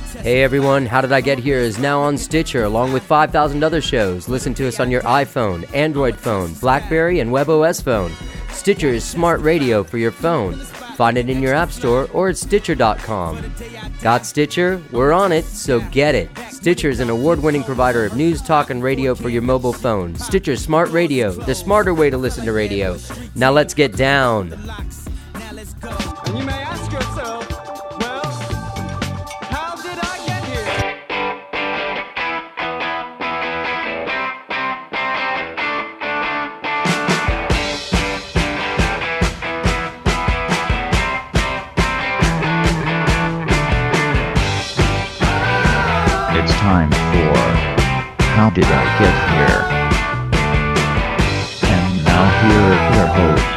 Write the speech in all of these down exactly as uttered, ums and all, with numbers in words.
Hey everyone, How Did I Get Here is now on Stitcher along with five thousand other shows. Listen to us on your iPhone, Android phone, BlackBerry, and WebOS phone. Stitcher is smart radio for your phone. Find it in your app store or at Stitcher dot com. Got Stitcher? We're on it, so get it. Stitcher is an award-winning provider of news, talk, and radio for your mobile phone. Stitcher Smart Radio, the smarter way to listen to radio. Now let's get down. And you may ask yourself, well, how did I get here? It's time for How Did I Get Here? And now here are your hosts,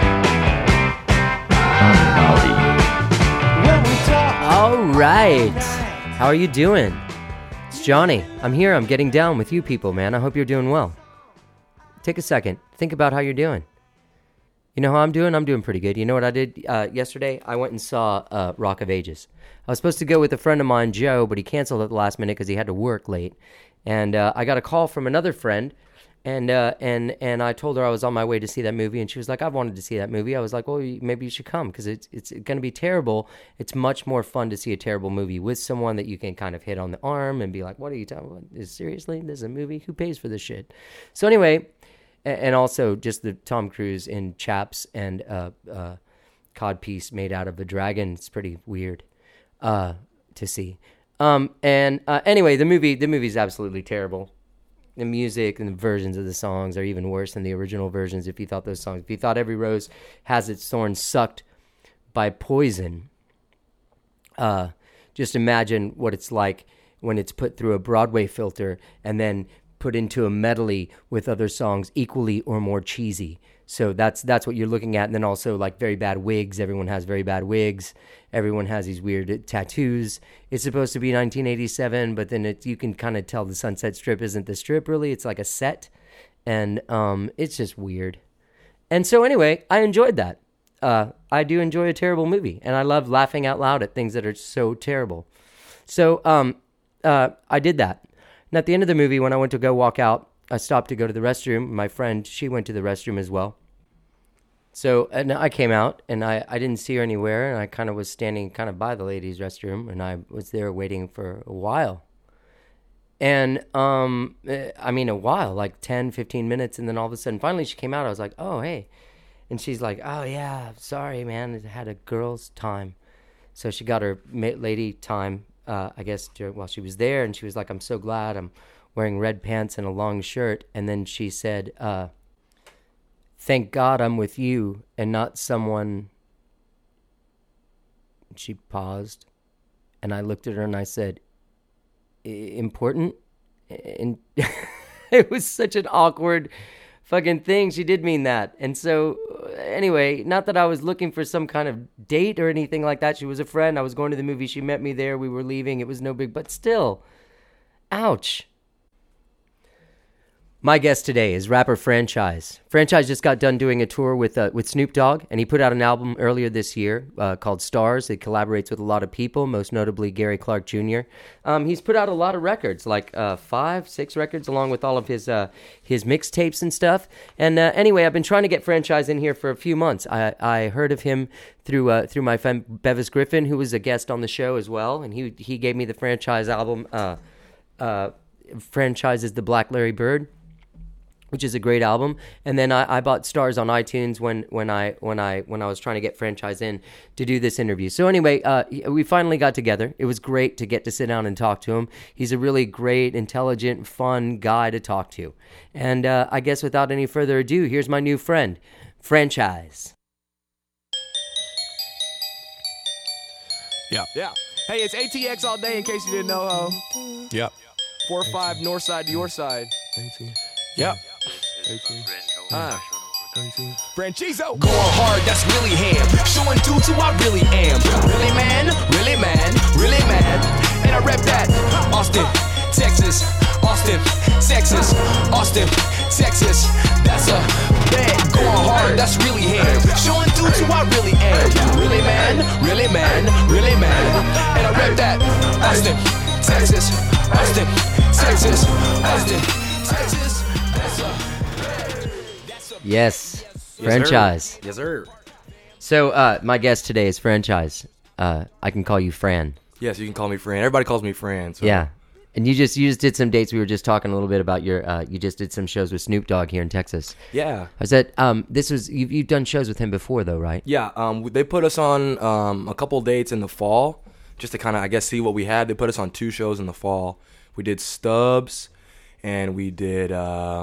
All right. How are you doing? It's Johnny. I'm here. I'm getting down with you people, man. I hope you're doing well. Take a second. Think about how you're doing. You know how I'm doing? I'm doing pretty good. You know what I did uh, yesterday? I went and saw uh, Rock of Ages. I was supposed to go with a friend of mine, Joe, but he canceled at the last minute because he had to work late. And uh, I got a call from another friend. And uh, and and I told her I was on my way to see that movie, and she was like, "I've wanted to see that movie." I was like, "Well, maybe you should come because it's it's going to be terrible. It's much more fun to see a terrible movie with someone that you can kind of hit on the arm and be like, "What are you talking about? Is seriously this is a movie? Who pays for this shit?" So anyway, and also just the Tom Cruise in chaps and uh, uh, codpiece made out of a dragon. It's pretty weird uh, to see. Um, and uh, anyway, the movie the movie's absolutely terrible. The music and the versions of the songs are even worse than the original versions. If you thought those songs, if you thought Every Rose Has Its Thorns sucked by Poison, uh, just imagine what it's like when it's put through a Broadway filter and then put into a medley with other songs equally or more cheesy. So that's that's what you're looking at. And then also like very bad wigs. Everyone has very bad wigs. Everyone has these weird tattoos. It's supposed to be nineteen eighty-seven, but then it, you can kind of tell the Sunset Strip isn't the strip really. It's like a set. And um, it's just weird. And so anyway, I enjoyed that. Uh, I do enjoy a terrible movie. And I love laughing out loud at things that are so terrible. So um, uh, I did that. And at the end of the movie, when I went to go walk out, I stopped to go to the restroom. My friend, she went to the restroom as well. So and I came out, and I, I didn't see her anywhere, and I kind of was standing kind of by the ladies' restroom, and I was there waiting for a while. And, um, I mean, a while, like ten, fifteen minutes, and then all of a sudden, finally she came out. I was like, oh, hey. And she's like, oh, yeah, sorry, man, I had a girl's time. So she got her lady time, uh, I guess, during, while she was there, and she was like, I'm so glad I'm wearing red pants and a long shirt. And then she said, uh, thank God I'm with you and not someone. She paused, and I looked at her and I said, important? And it was such an awkward fucking thing. She did mean that. And so anyway, not that I was looking for some kind of date or anything like that. She was a friend. I was going to the movie. She met me there. We were leaving. It was no big, but still, ouch. My guest today is rapper Franchise. Franchise just got done doing a tour with uh, with Snoop Dogg, and he put out an album earlier this year uh, called Stars. It collaborates with a lot of people, most notably Gary Clark Junior Um, he's put out a lot of records, like uh, five, six records, along with all of his uh, his mixtapes and stuff. And uh, anyway, I've been trying to get Franchise in here for a few months. I, I heard of him through uh, through my friend Bevis Griffin, who was a guest on the show as well, and he he gave me the Franchise album. Uh, uh, Franchise is the Black Larry Bird, which is a great album. And then I, I bought Stars on iTunes when when I when I when I was trying to get Franchise in to do this interview. So anyway, uh, we finally got together. It was great to get to sit down and talk to him. He's a really great, intelligent, fun guy to talk to. And uh, I guess without any further ado, here's my new friend, Franchise. Yeah. Yeah. Hey, it's A T X all day in case you didn't know, ho. Yep. four five north side to your side. Yep. Uh. Franchiso. Going hard, that's really ham. Showing dudes who I really am. Really man, really man, really man. And I rep that. Austin, Texas. Austin, Texas. Austin, Texas. That's a bad. Going hard, that's really ham. Showing dudes who I really am. Really man, really man, really man. And I rep that. Uh, Austin, Texas, Austin, Texas, Austin, Texas. That's a, that's a Yes, franchise. Yes, sir. So uh, my guest today is franchise. Uh, I can call you Fran. Yes, you can call me Fran. Everybody calls me Fran. So. Yeah, and you just you just did some dates. We were just talking a little bit about your. Uh, you just did some shows with Snoop Dogg here in Texas. Yeah. I said um, this was you've, you've done shows with him before though, right? Yeah. Um, they put us on um, a couple dates in the fall just to kind of, I guess, see what we had. They put us on two shows in the fall. We did Stubbs, and we did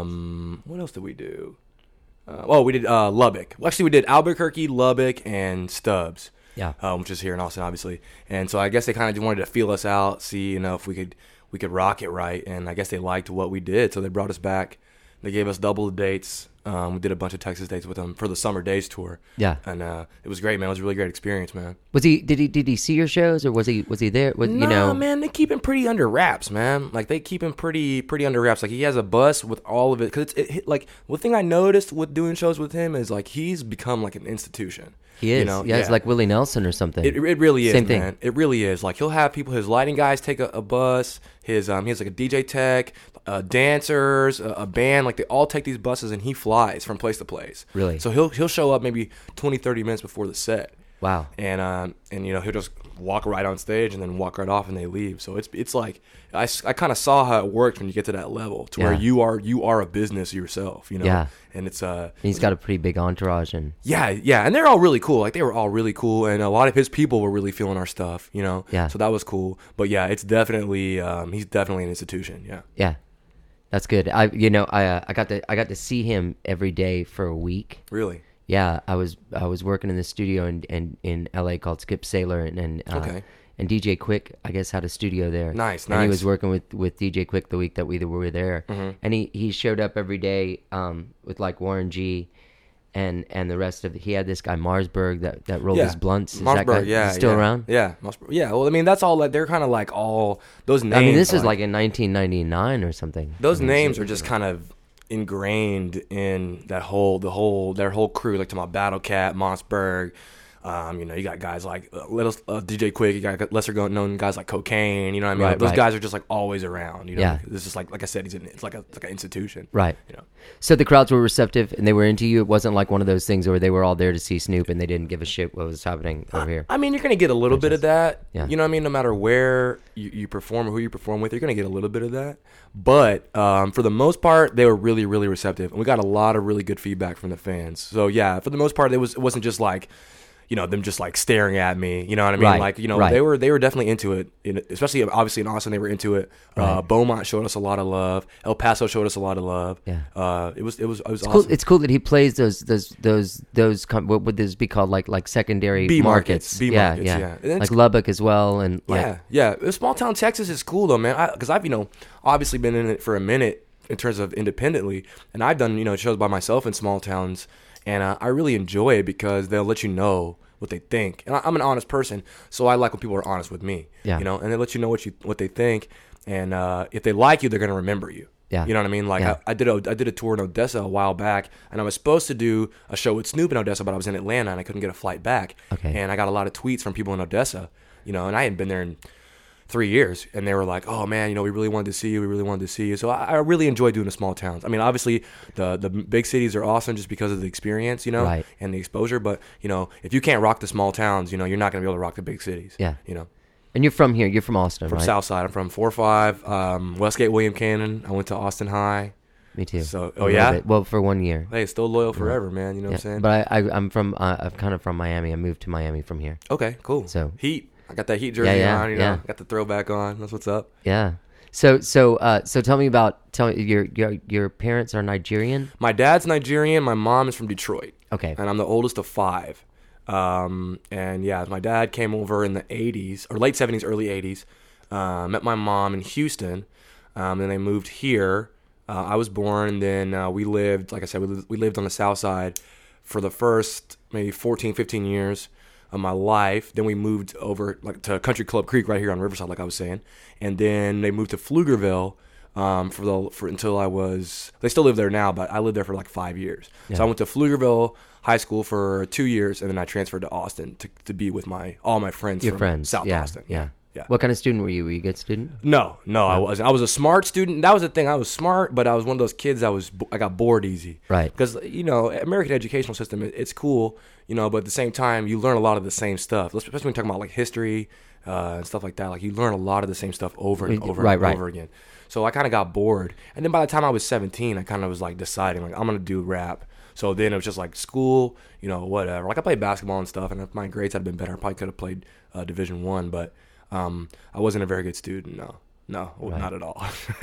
um, what else did we do? Uh, oh, we did uh, Lubbock. Well, actually, we did Albuquerque, Lubbock, and Stubbs. Yeah. Um, which is here in Austin, obviously. And so I guess they kind of just wanted to feel us out, see, you know, if we could we could rock it right. And I guess they liked what we did, so they brought us back. They gave us double the dates. Um, we did a bunch of Texas dates with them for the Summer Days tour. Yeah. And uh, it was great, man. It was a really great experience, man. Was he? Did he? Did he see your shows, or was he? Was he there? Was, No, you know, man, they keep him pretty under wraps, man. Like they keep him pretty, pretty under wraps. Like he has a bus with all of it. Cause it's it, it, like one thing I noticed with doing shows with him is like he's become like an institution. he is. You know? yeah, it's like Willie Nelson or something. It, it really is, Same thing. man. It really is. Like he'll have people, his lighting guys take a, a bus. His um, he has like a D J tech, uh, dancers, a, a band. Like they all take these buses, and he flies from place to place. Really? So he'll he'll show up maybe twenty, thirty minutes before the set. Wow. And um, and you know he'll just walk right on stage and then walk right off, and they leave. So it's it's like I, I kind of saw how it worked when you get to that level to where Yeah. you are you are a business yourself. You know. Yeah. And it's uh. And he's got a pretty big entourage, and Yeah, yeah, and they're all really cool. Like they were all really cool, and a lot of his people were really feeling our stuff, you know. Yeah. So that was cool. But yeah, it's definitely um, he's definitely an institution. Yeah. yeah, that's good. I you know I uh, I got to I got to see him every day for a week. Really. Yeah, I was I was working in the studio in in, in L A called Skip Sailor, and and, uh, Okay. and D J Quick I guess had a studio there. Nice, And he nice. was working with, with D J Quick the week that we were there, Mm-hmm. and he, he showed up every day um, with like Warren G, and and the rest of he had this guy Marsberg that, that rolled Yeah. his blunts. Is that guy Mossberg, yeah, still yeah. around? Yeah, Mossberg. Yeah. Well, I mean, that's all. Like they're kind of like all those names. I mean, this are is like in nineteen ninety-nine or something. those I mean, names so- are just kind of ingrained in that whole the whole their whole crew. Like to my Battle Cat, Mossberg. Um, you know, you got guys like uh, little uh, D J Quick. You got lesser known guys like Cocaine. You know what I mean? Right, Like, those right. guys are just like always around. You know, Yeah. It's just like like I said, he's in, it's like a it's like an institution. Right. You know. So the crowds were receptive and they were into you. It wasn't like one of those things where they were all there to see Snoop and they didn't give a shit what was happening over here. I mean, you're gonna get a little bit of that. Yeah. You know what I mean? No matter where you, you perform or who you perform with, you're gonna get a little bit of that. But um, for the most part, they were really, really receptive, and we got a lot of really good feedback from the fans. So yeah, for the most part, it was it wasn't just like, you know, them just like staring at me. You know what I mean? Right, Like, you know, right. they were they were definitely into it. In, especially obviously in Austin, they were into it. Uh, Right. Beaumont showed us a lot of love. El Paso showed us a lot of love. Yeah. Uh, it was it was it was It's awesome. cool. It's cool that he plays those those those those. Com- what would this be called? Like like secondary B markets. markets, B yeah, markets, yeah, yeah. And it's Like cool. Lubbock as well, and like, Yeah, yeah. Small town Texas is cool though, man. Because I've you know obviously been in it for a minute in terms of independently, and I've done you know shows by myself in small towns, and uh, I really enjoy it because they'll let you know what they think. And I, I'm an honest person, so I like when people are honest with me. Yeah. You know, and they let you know what you what they think, and uh, if they like you, they're gonna remember you. Yeah. You know what I mean? Like Yeah. I, I did a I did a tour in Odessa a while back, and I was supposed to do a show with Snoop in Odessa, but I was in Atlanta and I couldn't get a flight back. Okay. And I got a lot of tweets from people in Odessa, you know, and I hadn't been there in three years, and they were like, "Oh man, you know, we really wanted to see you. We really wanted to see you." So I, I really enjoy doing the small towns. I mean, obviously the the big cities are awesome just because of the experience, you know, Right. and the exposure. But you know, if you can't rock the small towns, you know, you're not gonna be able to rock the big cities. Yeah. You know. And you're from here. You're from Austin, From right? Southside. I'm from four five, um, Westgate, William Cannon. I went to Austin High. Me too. So- A oh, little yeah? bit. Well, for one year. Hey, still loyal forever, man. You know Yeah. what I'm saying? But I, I I'm from uh, I'm kind of from Miami. I moved to Miami from here. okay, cool. So- Heat. I got that Heat jersey Yeah, yeah, on. You know, yeah. got the throwback on. That's what's up. Yeah. So so uh so tell me about tell me your your your parents are Nigerian. My dad's Nigerian. My mom is from Detroit. Okay. And I'm the oldest of five. Um, and yeah, my dad came over in the eighties or late seventies, early eighties. Uh, met my mom in Houston. Um, then they moved here. Uh, I was born, and then uh, we lived, like I said, we lived, we lived on the south side for the first maybe fourteen, fifteen years of my life. Then we moved over like to Country Club Creek right here on Riverside, like I was saying. And then they moved to Pflugerville um, for the for until I was. They still live there now, but I lived there for like five years. Yeah. So I went to Pflugerville High School for two years, and then I transferred to Austin to, to be with my all my friends Your from friends. South yeah, Austin. Yeah. yeah. What kind of student were you? Were you a good student? No, no, I wasn't. I was a smart student. That was the thing. I was smart, but I was one of those kids that was I got bored easy. Right. Because you know, American educational system, it, it's cool, you know, but at the same time, you learn a lot of the same stuff. Especially when you're talking about like history uh, and stuff like that. Like you learn a lot of the same stuff over and over Right, and right. over again. So I kind of got bored, and then by the time I was seventeen, I kind of was like deciding like I'm gonna do rap. So then it was just like school, you know, whatever. Like I played basketball and stuff, and if my grades had been better, I probably could have played uh, Division One, but um, I wasn't a very good student. No, no, Right. not at all.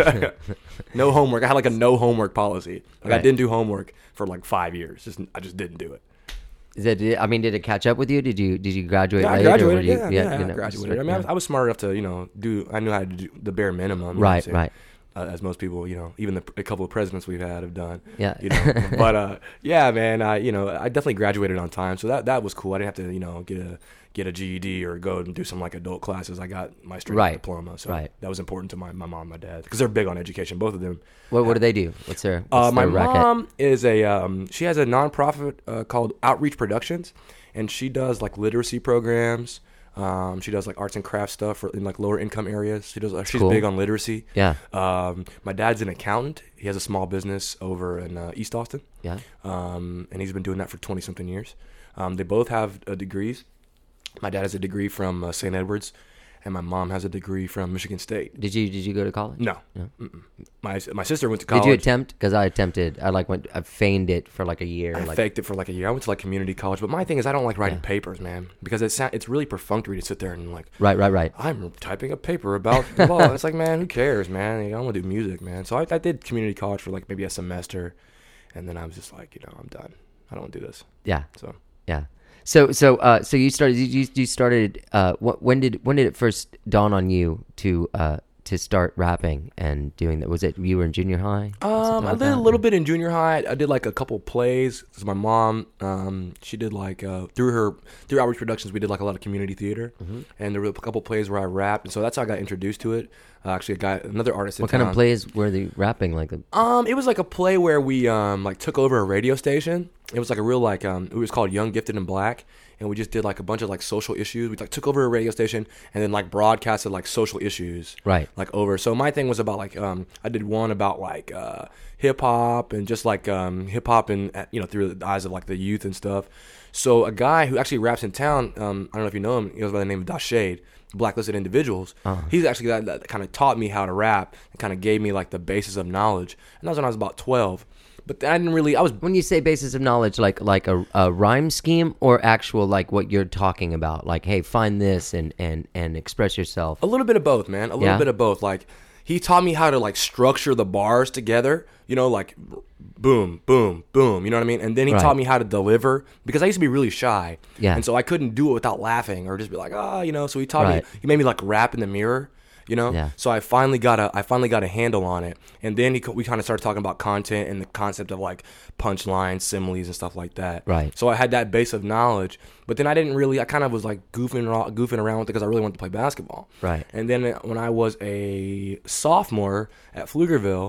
No homework. I had like a no homework policy. Like I Right. didn't do homework for like five years. Just I just didn't do it. Is that, I mean, did it catch up with you? Did you did you graduate Yeah, I late? or graduated. were you- Yeah, yeah, you I know, graduated. I mean, I was, yeah. I was smart enough to, you know, do. I knew how to do the bare minimum. you know what I'm Right, saying? right. Uh, as most people, you know, even the, a couple of presidents we've had have done. Yeah. You know, but uh, yeah, man, I you know, I definitely graduated on time, so that that was cool. I didn't have to, you know, get a get a G E D or go and do some like adult classes. I got my straight Right, diploma, so right. that was important to my, my mom and my dad because they're big on education, both of them. What, what do they do? What's their, Uh, what's my their racket? mom is a um, she has a nonprofit uh, called Outreach Productions, and she does like literacy programs. Um, she does like arts and crafts stuff for in like lower income areas. She does. Uh, she's Cool. big on literacy. Yeah. Um, my dad's an accountant. He has a small business over in uh, East Austin. Yeah. Um, and he's been doing that for twenty something years. Um, they both have uh, degrees. My dad has a degree from uh, Saint Edward's, and my mom has a degree from Michigan State. Did you did you go to college? No, No. Mm-mm. my my sister went to college. Did you attempt? Because I attempted. I like went. I feigned it for like a year. I like, faked it for like a year. I went to like community college, but my thing is I don't like writing Yeah. papers, man, because it's it's really perfunctory to sit there and like Right, right, right. I'm typing a paper about the law. It's like, man, who cares, man? You know, I want to do music, man. So I, I did community college for like maybe a semester, and then I was just like, you know, I'm done. I don't want to do this. Yeah, So yeah. So so uh so you started you you started uh wh- when did when did it first dawn on you to uh to start rapping and doing that? Was it you were in junior high? Um, I did a little bit in junior high. I did like a couple plays. Cause my mom, um, she did like uh, through her through Outreach Productions, we did like a lot of community theater, Mm-hmm. and there were a couple plays where I rapped, and so that's how I got introduced to it. Uh, actually, a guy, another artist. In What kind of town- plays were they rapping? Like a, Um, it was like a play where we um like took over a radio station. It was like a real like um it was called Young, Gifted, and Black, and we just did like a bunch of like social issues. We like took over a radio station and then like broadcasted like social issues. Right. Like over. So my thing was about like um I did one about like uh hip hop and just like um hip hop and uh, you know through the eyes of like the youth and stuff. So a guy who actually raps in town, um I don't know if you know him, he goes by the name of Dashade. Blacklisted Individuals. Uh-huh. He's actually that, that kind of taught me how to rap and kind of gave me like the basis of knowledge. And that was when I was about twelve. But I didn't really. I was when you say basis of knowledge, like like a, a rhyme scheme or actual like what you're talking about, like hey, find this and and and express yourself. a little bit of both, man. A little Yeah? bit of both. Like he taught me how to like structure the bars together. You know, like boom, boom, boom. You know what I mean? And then he Right. taught me how to deliver because I used to be really shy. Yeah. And so I couldn't do it without laughing or just be like, ah, you know. So he taught Right. me. He made me like rap in the mirror. You know, Yeah. so I finally got a I finally got a handle on it, and then he, co- we kind of started talking about content and the concept of like punchlines, similes, and stuff like that. Right. So I had that base of knowledge, but then I didn't really. I kind of was like goofing around, goofing around with it because I really wanted to play basketball. Right. And then when I was a sophomore at Pflugerville,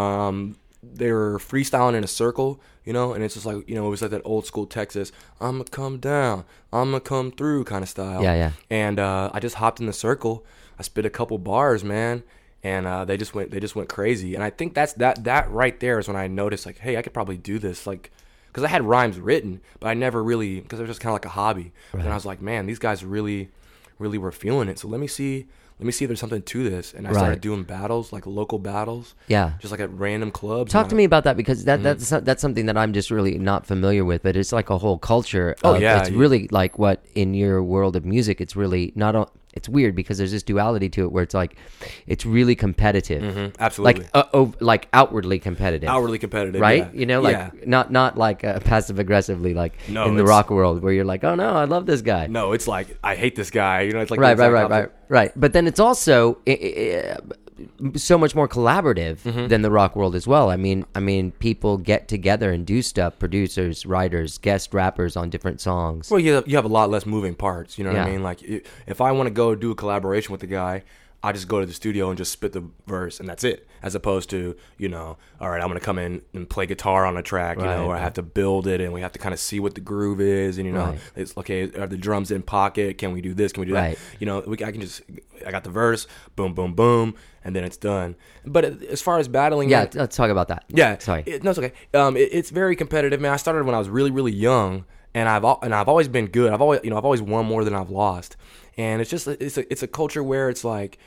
um, they were freestyling in a circle, you know, and it's just like, you know, it was like that old school Texas, I'm gonna come down, I'm gonna come through kind of style. Yeah, yeah. And uh, I just hopped in the circle. I spit a couple bars, man, and uh, they just went they just went crazy. And I think that's that that right there is when I noticed like, hey, I could probably do this, like, because I had rhymes written, but I never really, because it was just kind of like a hobby. Right. And I was like, man, these guys really, really were feeling it. So let me see. Let me see if there's something to this. And I Right. started doing battles, like local battles. Yeah. Just like at random clubs. Talk and to I- me about that because that Mm-hmm. that's some- that's something that I'm just really not familiar with. But it's like a whole culture. Oh, of- yeah, it's yeah. really like what in your world of music. It's really not. A, it's weird because there's this duality to it where it's like it's really competitive. Mhm, absolutely. Like uh, oh, like outwardly competitive. Outwardly competitive. Right, yeah. you know, like Yeah. not not like uh, passive aggressively, like No, in the it's- rock world where you're like, oh no, I love this guy. No, it's like, I hate this guy. You know, it's like right, the right, exact right, right, opposite. right. But then it's also i- i- i- so much more collaborative Mm-hmm. than the rock world as well. I mean, I mean, people get together and do stuff. Producers, writers, guest rappers on different songs. Well, you have, you have a lot less moving parts. You know what I Yeah. mean? Like, i- if I want to go do a collaboration with a guy, I just go to the studio and just spit the verse and that's it. As opposed to, you know, all right, I'm going to come in and play guitar on a track, you Right. know, or I have to build it and we have to kind of see what the groove is. And, you know, Right. it's okay, are the drums in pocket? Can we do this? Can we do Right. that? You know, we, I can just, I got the verse, boom, boom, boom, and then it's done. But as far as battling, Yeah, it- let's talk about that. yeah, Sorry. It, no, it's okay. Um, it, it's very competitive, man. I started when I was really, really young, and I've al- and I've always been good. I've always, you know, I've always won more than I've lost, and it's just it's a it's a culture where it's like,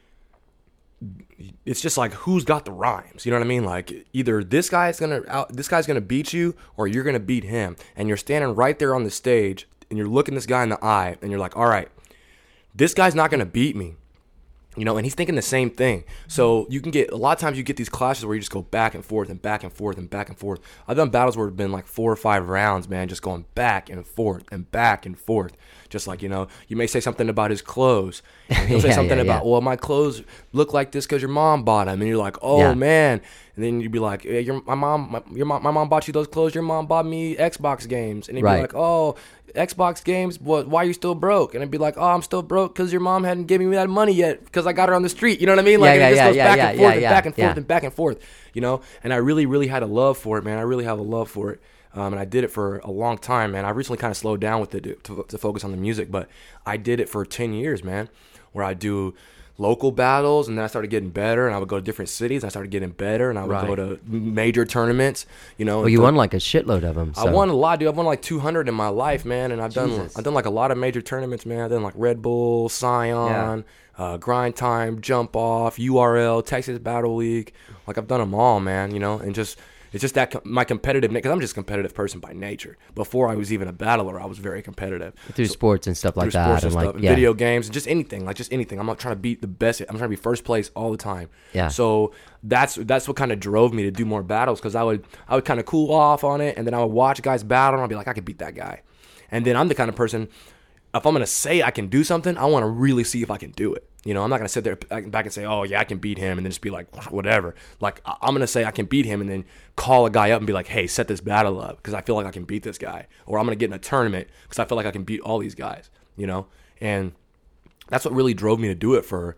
it's just like who's got the rhymes. You know what I mean? Like either this guy's gonna out, this guy's gonna beat you, or you're gonna beat him, and you're standing right there on the stage, and you're looking this guy in the eye, and you're like, all right, this guy's not gonna beat me. You know, and he's thinking the same thing. So you can get, a lot of times you get these clashes where you just go back and forth and back and forth and back and forth. I've done battles where it's been like four or five rounds, man, just going back and forth and back and forth. Just like, you know, you may say something about his clothes. And he'll say Yeah, something yeah, about, yeah. well, my clothes look like this because your mom bought them. And you're like, oh, Yeah. man. And then you'd be like, yeah, your, my mom my, your mom, my mom bought you those clothes. Your mom bought me Xbox games. And he'd Right. be like, oh, Xbox games, what? Why are you still broke? And I'd be like, oh, I'm still broke because your mom hadn't given me that money yet because I got her on the street. You know what I mean? Like, Yeah, it just yeah, goes yeah, back yeah, and forth yeah, and yeah, back and forth yeah. and back and forth, you know? And I really, really had a love for it, man. I really have a love for it. Um, and I did it for a long time, man. I recently kind of slowed down with it to, to, to focus on the music, but I did it for ten years, man, where I do local battles, and then I started getting better, and I would go to different cities. I started getting better, and I would Right. go to major tournaments, you know. Well, you won like a shitload of them. So. I won a lot, dude. I've won like two hundred in my life, man, and I've done Jesus. I've done like a lot of major tournaments, man. I've done like Red Bull, Scion, uh, Grind Time, Jump Off, U R L, Texas Battle League. Like I've done them all, man. You know, and just it's just that co- my competitive because I'm just a competitive person by nature. Before I was even a battler, I was very competitive through sports and stuff like through that, sports and and like stuff, and yeah, video games, and just anything, like just anything. I'm not trying to beat the best. I'm trying to be first place all the time. Yeah. So that's that's what kind of drove me to do more battles because I would I would kind of cool off on it, and then I would watch guys battle, and I'd be like, I could beat that guy. And then I'm the kind of person, if I'm gonna say I can do something, I want to really see if I can do it. You know, I'm not gonna sit there back and say, oh yeah, I can beat him, and then just be like, whatever. Like I- I'm gonna say I can beat him, and then call a guy up and be like, hey, set this battle up because I feel like I can beat this guy, or I'm gonna get in a tournament because I feel like I can beat all these guys. You know, and that's what really drove me to do it for.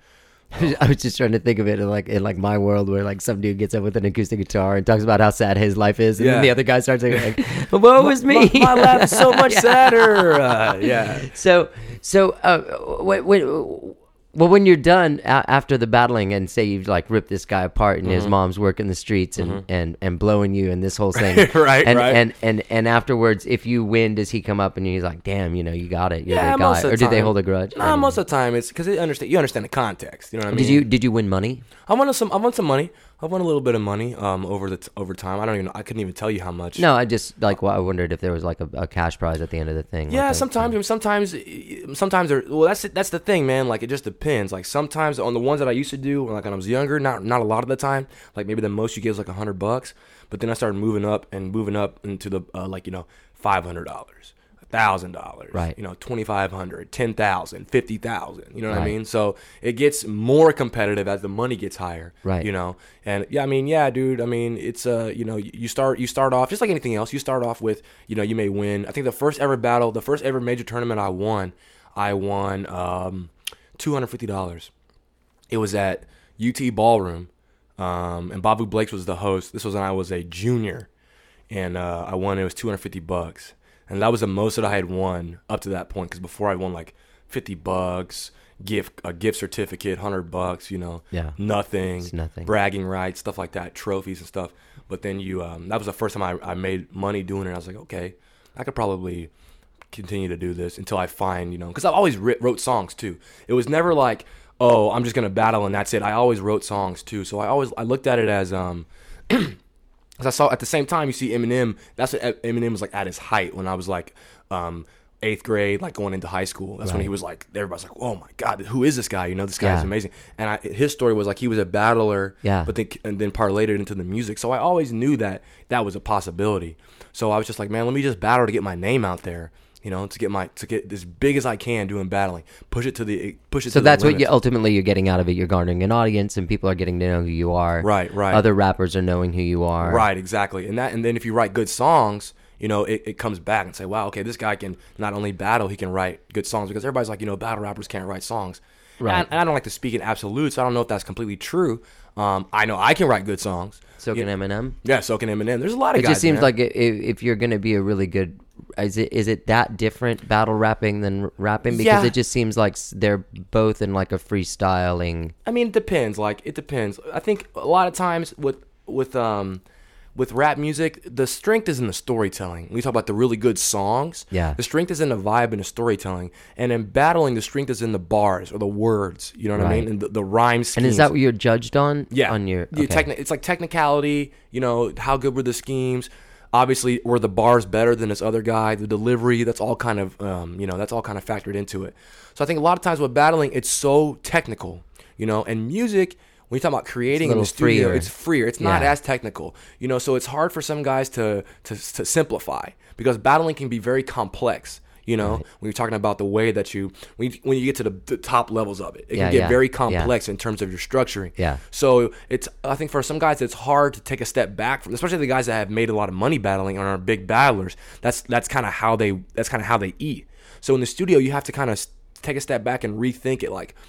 I was just trying to think of it in like in like my world where like some dude gets up with an acoustic guitar and talks about how sad his life is, and Yeah. then the other guy starts saying like, "Woe was me." My, my life is so much sadder. Uh, yeah. So, so, uh, wait, wait, well, when you're done a- after the battling, and say you've like ripped this guy apart, and his Mm-hmm. mom's working the streets and, and, and blowing you, and this whole thing, Right, and, right. And, and and afterwards, if you win, does he come up and he's like, "Damn, you know, you got it, you're Yeah, the most guy," of or the did they time. hold a grudge? Nah, most of the time it's because they understand. You understand the context. You know what I mean? Did you did you win money? I won some. I won some money. I won a little bit of money. Um, over the t- over time. I don't even. know. I couldn't even tell you how much. No, I just like well, I wondered if there was like a, a cash prize at the end of the thing. Yeah, like a- sometimes, I mean, sometimes, sometimes. There, well, that's that's the thing, man. Like it just depends. Like sometimes on the ones that I used to do, like when I was younger, not not a lot of the time. Like maybe the most you get is like a hundred bucks. But then I started moving up and moving up into the uh, like you know five hundred dollars, a thousand dollars, Right. You know, twenty five hundred, ten thousand, fifty thousand. You know what I Right. mean? So it gets more competitive as the money gets higher, Right. You know, and yeah, I mean, yeah, dude. I mean, it's uh, you know, you start you start off just like anything else. You start off with, you know, you may win. I think the first ever battle, the first ever major tournament I won, I won um, two hundred fifty dollars. It was at U T Ballroom, um, and Babu Blakes was the host. This was when I was a junior, and uh, I won. It was two hundred fifty bucks, and that was the most that I had won up to that point. Because before I won like fifty bucks, gift a gift certificate, hundred bucks, you know, Yeah. nothing, It's nothing. bragging rights, stuff like that, trophies and stuff. But then you, um, that was the first time I, I made money doing it. I was like, okay, I could probably continue to do this until I find, you know, because I've always writ- wrote songs too. It was never like, oh, I'm just gonna battle and that's it. I always wrote songs too. So I always I looked at it as um. Because I saw at the same time, you see Eminem. That's what Eminem was like at his height when I was like um, eighth grade, like going into high school. That's when Right. he was like, everybody's like, "Oh my God, who is this guy? You know, this guy is Yeah. amazing." And I, his story was like he was a battler, Yeah. but then and then parlayed it into the music. So I always knew that that was a possibility. So I was just like, man, let me just battle to get my name out there. You know, to get my to get as big as I can doing battling, push it to the push it. So to that's the what you limits. ultimately you're getting out of it. You're garnering an audience, and people are getting to know who you are. Right, right. Other rappers are knowing who you are. Right, exactly. And that, and then if you write good songs, you know, it, it comes back and say, wow, okay, this guy can not only battle, he can write good songs, because everybody's like, you know, battle rappers can't write songs. Right. And, and I don't like to speak in absolutes. I don't know if that's completely true. Um, I know I can write good songs. So can You- Eminem. Yeah, so can Eminem. There's a lot of It guys. just seems man. like if, if you're going to be a really good, is it is it that different battle rapping than rapping? Because Yeah. it just seems like s- they're both in like a freestyling. I mean, it depends. Like, it depends. I think a lot of times with with um with rap music, the strength is in the storytelling. When you talk about the really good songs, Yeah. the strength is in the vibe and the storytelling. And in battling, the strength is in the bars or the words. You know what I Right. mean? And the, the rhyme schemes. And is that what you're judged on? Yeah. On your Your okay. techni- it's like technicality, you know, how good were the schemes? Obviously, were the bars better than this other guy? The delivery, that's all kind of, um, you know, that's all kind of factored into it. So I think a lot of times with battling, it's so technical, you know, and music, when you talk about creating in little the studio, freer. it's freer. It's not Yeah. as technical, you know, so it's hard for some guys to, to, to simplify, because battling can be very complex. You know, Right. when you're talking about the way that you, when you, when you get to the, the top levels of it, it Yeah, can get yeah, very yeah. complex in terms of your structuring. Yeah. So it's, I think for some guys, it's hard to take a step back from, especially the guys that have made a lot of money battling and are big battlers. That's that's kind of how they that's kind of how they eat. So in the studio, you have to kind of take a step back and rethink it. Like,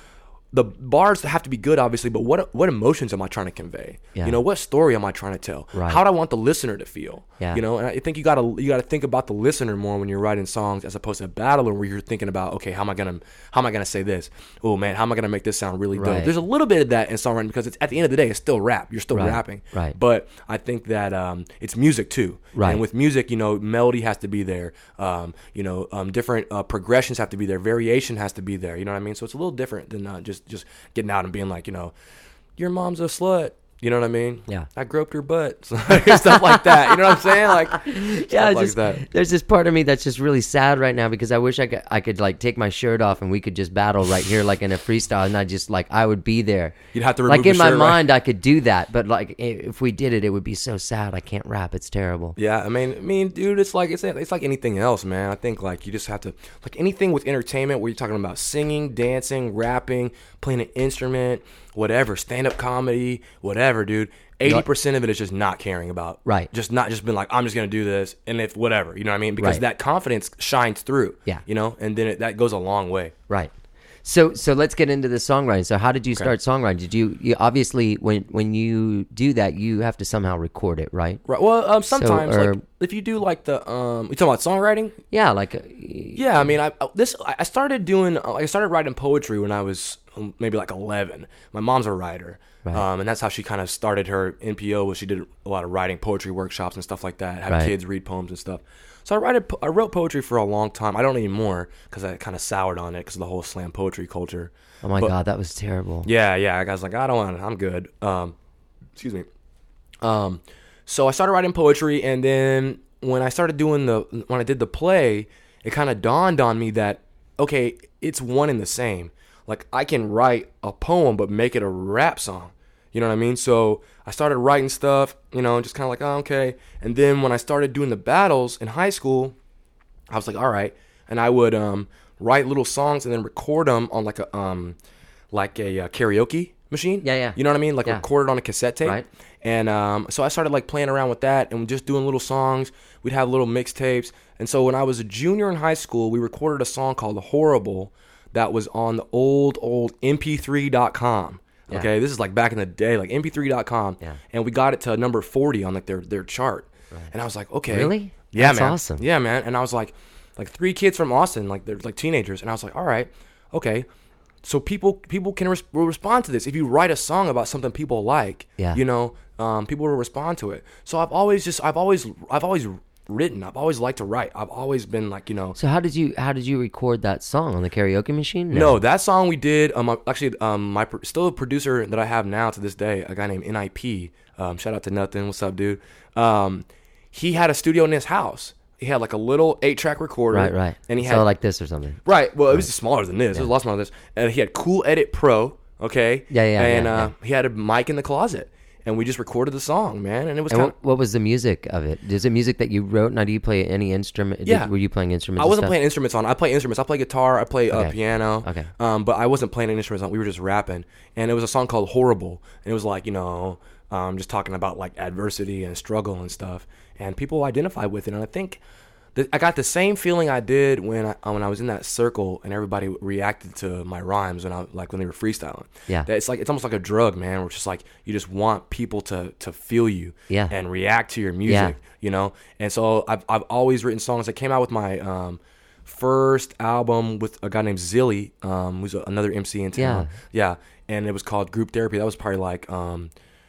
the bars have to be good, obviously, but what what emotions am I trying to convey? Yeah. You know, what story am I trying to tell? Right. How do I want the listener to feel? Yeah. You know, and I think you gotta you gotta think about the listener more when you're writing songs, as opposed to a battler where you're thinking about, okay, how am I gonna how am I gonna say this? Oh man, how am I gonna make this sound really dope? Right. There's a little bit of that in songwriting, because it's at the end of the day, it's still rap. You're still Right. rapping. Right. But I think that um, it's music too. Right. And with music, you know, melody has to be there. Um, you know, um, different uh, progressions have to be there. Variation has to be there. You know what I mean? So it's a little different than uh, just just getting out and being like, you know, your mom's a slut. You know what I mean? Yeah. I groped her butt. Stuff like that. You know what I'm saying? Like, Yeah, stuff it's like just, that. there's this part of me that's just really sad right now, because I wish I could I could like take my shirt off and we could just battle right here, like in a freestyle, and I just like I would be there. You'd have to remove like in your my shirt, right? mind I could do that, but like i- if we did it, it would be so sad. I can't rap. It's terrible. Yeah, I mean, I mean, dude, it's like it's it's like anything else, man. I think like you just have to, like anything with entertainment where you're talking about singing, dancing, rapping, playing an instrument, whatever, stand-up comedy, whatever, dude. eighty percent of it is just not caring about. Right. Just not just being like, I'm just going to do this, and if whatever, you know what I mean? Because Right. that confidence shines through. Yeah. You know, and then it, that goes a long way. Right. So so let's get into the songwriting. So how did you start songwriting? Did you, you obviously when when you do that, you have to somehow record it, right? Right. Well, um, sometimes or- like if you do like the um, you talking about songwriting? Yeah, like uh, Yeah, I mean, I I- this I started doing. I started writing poetry when I was um, maybe like eleven. My mom's a writer, Right. um, and that's how she kind of started her N P O. Was she did a lot of writing, poetry workshops and stuff like that. Have Right. kids read poems and stuff. So I write. I wrote poetry for a long time. I don't anymore because I kind of soured on it because of the whole slam poetry culture. oh my But- god, that was terrible. Yeah, yeah. I was like, I don't want. I'm good. Um, excuse me. Um, so I started writing poetry, and then when I started doing the when I did the play, it kind of dawned on me that okay, it's one and the same. Like I can write a poem but make it a rap song. You know what I mean? So I started writing stuff, you know, just kind of like, oh, okay. And then when I started doing the battles in high school, I was like, all right. And I would um, write little songs and then record them on like a um, like a uh, karaoke machine. Yeah, yeah. You know what I mean? Like Yeah. record it on a cassette tape. Right. And um, so I started like playing around with that and just doing little songs. We'd have little mixtapes. And so when I was a junior in high school, we recorded a song called Horrible that was on the old, old M P three dot com. Yeah. Okay, this is like back in the day, like M P three dot com. Yeah. And we got it to number forty on like their, their chart. And I was like, okay. Really? Yeah, That's man. awesome. Yeah, man. And I was like, like three kids from Austin, like they're like teenagers. And I was like, all right, okay. So people people can res- will respond to this. If you write a song about something people like, Yeah. you know, um, people will respond to it. So I've always just, I've always, I've always written. I've always liked to write. I've always been like, you know. So how did you how did you record that song on the karaoke machine? No, that song we did. Um, actually, um, my pro- still a producer that I have now to this day, a guy named N I P. Um, shout out to Nothing. What's up, dude? Um, he had a studio in his house. He had like a little eight-track recorder. Right, right. And he so had like this or something. right. Well, it was smaller than this. It was a lot smaller than this. And he had Cool Edit Pro. Okay. Yeah, yeah, And yeah, uh, he had a mic in the closet, and we just recorded the song, man. And it was And kind of. what, what was the music of it? Is it music that you wrote? Now, do you play any instrument? did- Yeah. were you playing instruments? I and wasn't stuff? playing instruments on. I play instruments. I play guitar. I play uh, Okay. piano. Okay. Um, but I wasn't playing any instruments on. We were just rapping, and it was a song called "Horrible," and it was like, you know, um, just talking about like adversity and struggle and stuff, and people identify with it. And I think that I got the same feeling I did when I when I was in that circle and everybody reacted to my rhymes when I like when they were freestyling. Yeah. That it's like it's almost like a drug, man. Where it's just like you just want people to to feel you Yeah. and react to your music, Yeah. you know. And so I've I've always written songs that came out with my um, first album with a guy named Zilly, um, who's a, another M C in town. Yeah. Yeah, and it was called Group Therapy. That was probably like um,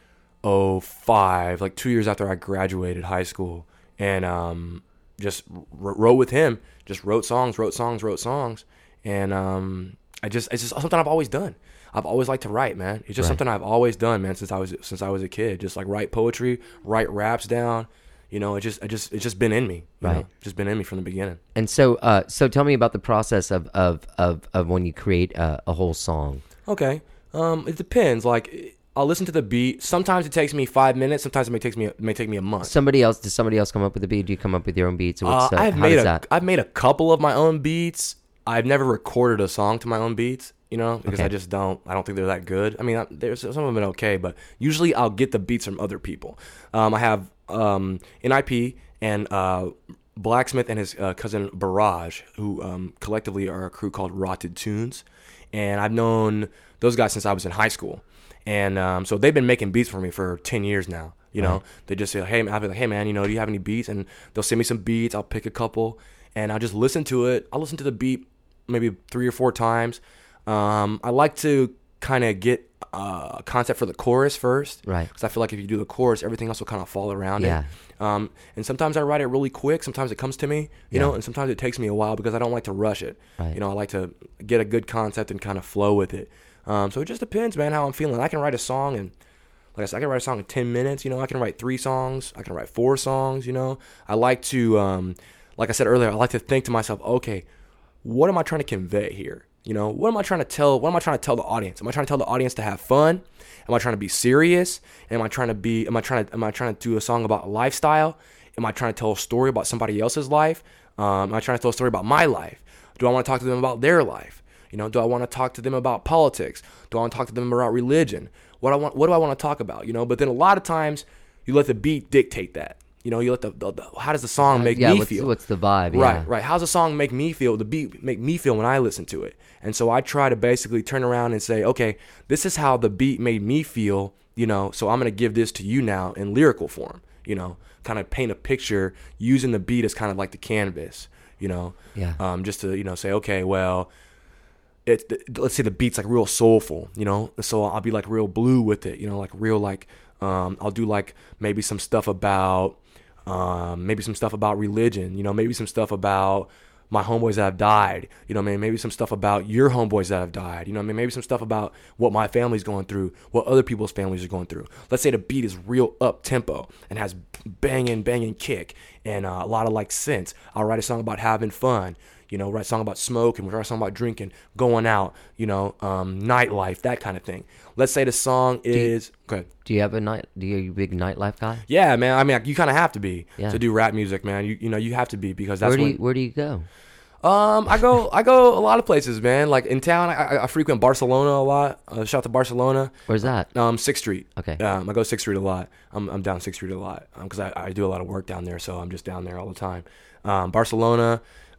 oh five, like two years after I graduated high school, and um, just r- wrote with him. Just wrote songs, wrote songs, wrote songs, and um, I just it's just something I've always done. I've always liked to write, man. It's just Right. something I've always done, man, since I was since I was a kid. Just like write poetry, write raps down. You know, it just, it just, it's just been in me. You Right. know? Just been in me from the beginning. And so, uh, so tell me about the process of of of, of when you create a, a whole song. Okay. Um, it depends. Like, I'll listen to the beat. Sometimes it takes me five minutes. Sometimes it may take me, it may take me a month. Somebody else? Does somebody else come up with the beat? Do you come up with your own beats? Or Uh, what's, uh, I've how made does a, that? I've made a couple of my own beats. I've never recorded a song to my own beats, you know, because Okay. I just don't. I don't think they're that good. I mean, I, there's some of them been okay, but usually I'll get the beats from other people. Um, I have um, N I P and uh, Blacksmith and his uh, cousin Barrage, who um, collectively are a crew called Rotted Tunes, and I've known those guys since I was in high school, and um, so they've been making beats for me for ten years now. You know, Right. they just say, "Hey, man," I'll be like, "Hey, man, you know, do you have any beats?" And they'll send me some beats. I'll pick a couple, and I'll just listen to it. I'll listen to the beat maybe three or four times. Um, I like to kind of get uh, a concept for the chorus first, Right. Because I feel like if you do the chorus, everything else will kind of fall around Yeah. it. Um, and sometimes I write it really quick. Sometimes it comes to me, you Yeah. know, and sometimes it takes me a while because I don't like to rush it. Right. You know, I like to get a good concept and kind of flow with it. Um, so it just depends, man, how I'm feeling. I can write a song and, like I said, I can write a song in ten minutes. You know, I can write three songs. I can write four songs. You know, I like to, um, like I said earlier, I like to think to myself, okay, what am I trying to convey here? You know, what am I trying to tell? What am I trying to tell the audience? Am I trying to tell the audience to have fun? Am I trying to be serious? Am I trying to be? Am I trying to? Am I trying to do a song about lifestyle? Am I trying to tell a story about somebody else's life? Um, am I trying to tell a story about my life? Do I want to talk to them about their life? You know, do I want to talk to them about politics? Do I want to talk to them about religion? What I want? What do I want to talk about? You know, but then a lot of times you let the beat dictate that. You know, you let the, the, the how does the song make yeah, me what's, feel? what's the vibe? Yeah. Right, right. How's the song make me feel? The beat make me feel when I listen to it. And so I try to basically turn around and say, okay, this is how the beat made me feel, you know, so I'm going to give this to you now in lyrical form, you know, kind of paint a picture using the beat as kind of like the canvas, you know. Yeah. Um, just to, you know, say, okay, well, it's, let's say the beat's like real soulful, you know, so I'll be like real blue with it, you know, like real like, um, I'll do like maybe some stuff about, um, maybe some stuff about religion, you know, maybe some stuff about my homeboys that have died, you know what I mean? Maybe some stuff about your homeboys that have died, you know what I mean? Maybe some stuff about what my family's going through, what other people's families are going through. Let's say the beat is real up tempo and has banging, banging kick and uh, a lot of like synths. I'll write a song about having fun, you know, write a song about smoking, write a song about drinking, going out, you know, um, nightlife, that kind of thing. Let's say the song is, go ahead. Do you have a night? Do you are you a big nightlife guy? Yeah, man. I mean, you kind of have to be Yeah. to do rap music, man. You you know, you have to be because that's Where do when, you Where do you go? Um, I go, I go a lot of places, man. Like in town, I, I, I frequent Barcelona a lot. Uh, shout out to Barcelona. Where's that? Um, Sixth Street. Okay. Um, I go Sixth Street a lot. I'm, I'm down Sixth Street a lot because I, I do a lot of work down there, so I'm just down there all the time. Um, Barcelona.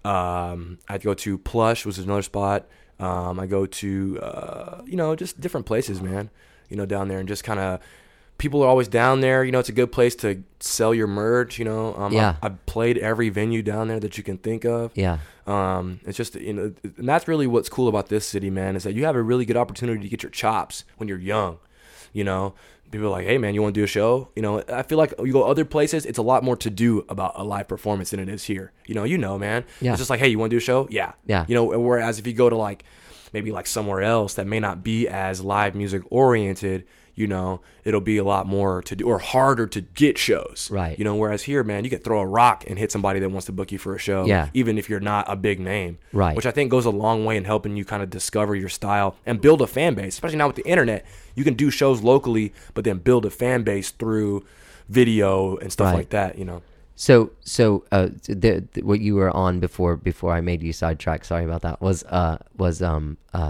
Um, I go to Plush, which is another spot. Um, I go to, uh, you know, just different places, man. You know, down there and just kind of. People are always down there. You know, it's a good place to sell your merch. You know, um, Yeah. I, I've played every venue down there that you can think of. Yeah. Um, it's just, you know, and that's really what's cool about this city, man, is that you have a really good opportunity to get your chops when you're young. You know, people are like, hey, man, you want to do a show? You know, I feel like you go other places, it's a lot more to do about a live performance than it is here. You know, you know, man. Yeah. It's just like, hey, you want to do a show? Yeah. Yeah. You know, whereas if you go to like, maybe like somewhere else that may not be as live music oriented, you know, it'll be a lot more to do or harder to get shows. Right. You know, whereas here, man, you can throw a rock and hit somebody that wants to book you for a show. Yeah. Even if you're not a big name. Right. Which I think goes a long way in helping you kind of discover your style and build a fan base, especially now with the internet. You can do shows locally, but then build a fan base through video and stuff Right. like that, you know. So, so uh, the, the what you were on before before I made you sidetrack. Sorry about that. Was uh was um uh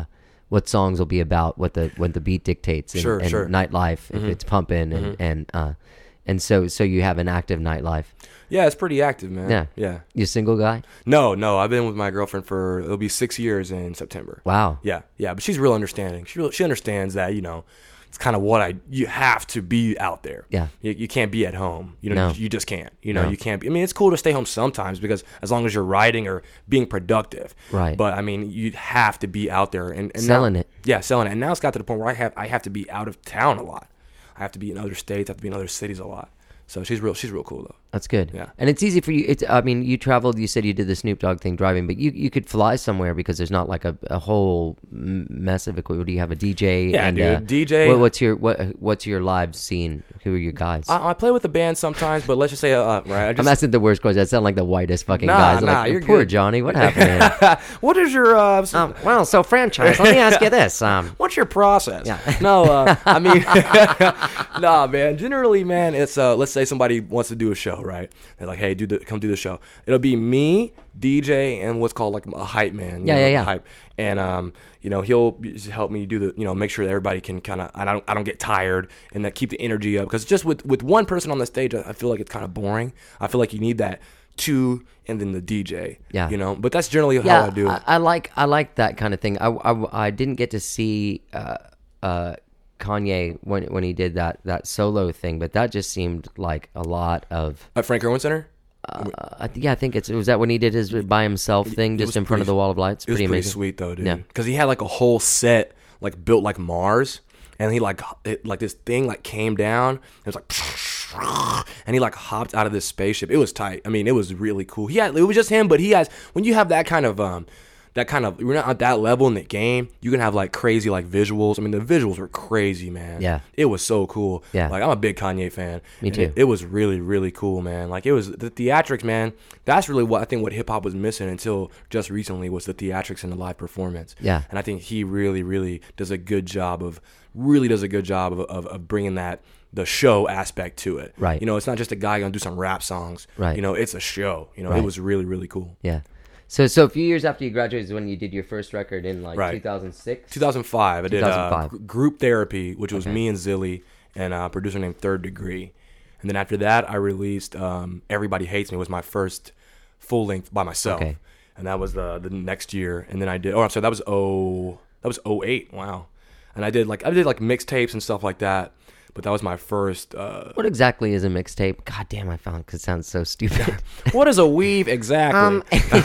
what songs will be about, what the what the beat dictates, and, Sure, and sure. nightlife if it's pumping, and Mm-hmm. and uh, and so so you have an active nightlife. Yeah, it's pretty active, man. Yeah. Yeah. You a single guy? No, no, I've been with my girlfriend for, it'll be six years in September. Wow. Yeah, yeah, but she's real understanding. She real, she understands that, you know, it's kind of what I, you have to be out there. Yeah. You, you can't be at home. You know, No. you just can't. You know, No. you can't be, I mean, it's cool to stay home sometimes because as long as you're writing or being productive. Right. But I mean, you have to be out there and, and Selling now, it. Yeah, selling it. And now it's got to the point where I have, I have to be out of town a lot. I have to be in other states. I have to be in other cities a lot. So she's real, she's real cool though. That's good. Yeah. And it's easy for you. It's, I mean, you traveled, you said you did the Snoop Dogg thing driving, but you, you could fly somewhere because there's not like a, a whole m- mess of equipment. Do you have a D J? Yeah, and, dude, uh, D J. What, what's your what what's your live scene? Who are your guys? I, I play with the band sometimes, but let's just say, uh, right. I just, I'm asking the worst question. I sound like the whitest fucking Nah, guys. nah, like, you're poor good. Johnny. What happened? what is your, uh, s- um, well, so franchise. Let me ask you this. Um, what's your process? Yeah. No, uh, I mean, nah, man. Generally, man, it's uh, let's say somebody wants to do a show, right? They're like, hey, do the, come do the show. It'll be me, D J, and what's called like a hype man. you Yeah, know, yeah, yeah. Hype, and um, you know, he'll just help me do the, you know, make sure that everybody can kind of, I don't, I don't get tired, and that keep the energy up because just with with one person on the stage, I I feel like it's kind of boring. I feel like you need that two, and then the D J. Yeah. You know, but that's generally yeah, how I do it. I, I like I like that kind of thing. I, I, I didn't get to see uh, uh, Kanye when when he did that that solo thing, but that just seemed like a lot of. At Frank Irwin Center. Uh, I th- yeah, I think it's was that when he did his by himself thing It just was in front of pretty- the wall of lights. It was Pretty pretty amazing. sweet though, dude. Yeah. Because he had like a whole set like built like Mars, and he like it, like this thing like came down. It was like, and he like hopped out of this spaceship. It was tight. I mean, it was really cool. He had it was just him, but he has when you have that kind of um. That kind of, we're not at that level in the game. You can have like crazy like visuals. I mean, the visuals were crazy, man. Yeah. It was so cool. Yeah. Like, I'm a big Kanye fan. Me and too. It, it was really, really cool, man. Like, it was the theatrics, man. That's really what I think what hip hop was missing until just recently was the theatrics and the live performance. Yeah. And I think he really, really does a good job of, really does a good job of, of, of bringing that, the show aspect to it. Right. You know, it's not just a guy gonna do some rap songs. Right. You know, it's a show. You know, Right. it was really, really cool. Yeah. So so a few years after you graduated is when you did your first record in like Right. two thousand six. two thousand five, I did two thousand uh, five. gr- Group Therapy, which was Okay. me and Zilly and a producer named Third Degree. And then after that, I released um, Everybody Hates Me was my first full length by myself. Okay. And that was the the next year. And then I did, oh, I'm sorry, that was oh, that was oh eight. Wow. And I did like, I did like mixtapes and stuff like that. But that was my first. Uh, What exactly is a mixtape? God damn, I found because it sounds so stupid. what is a weave exactly? Um,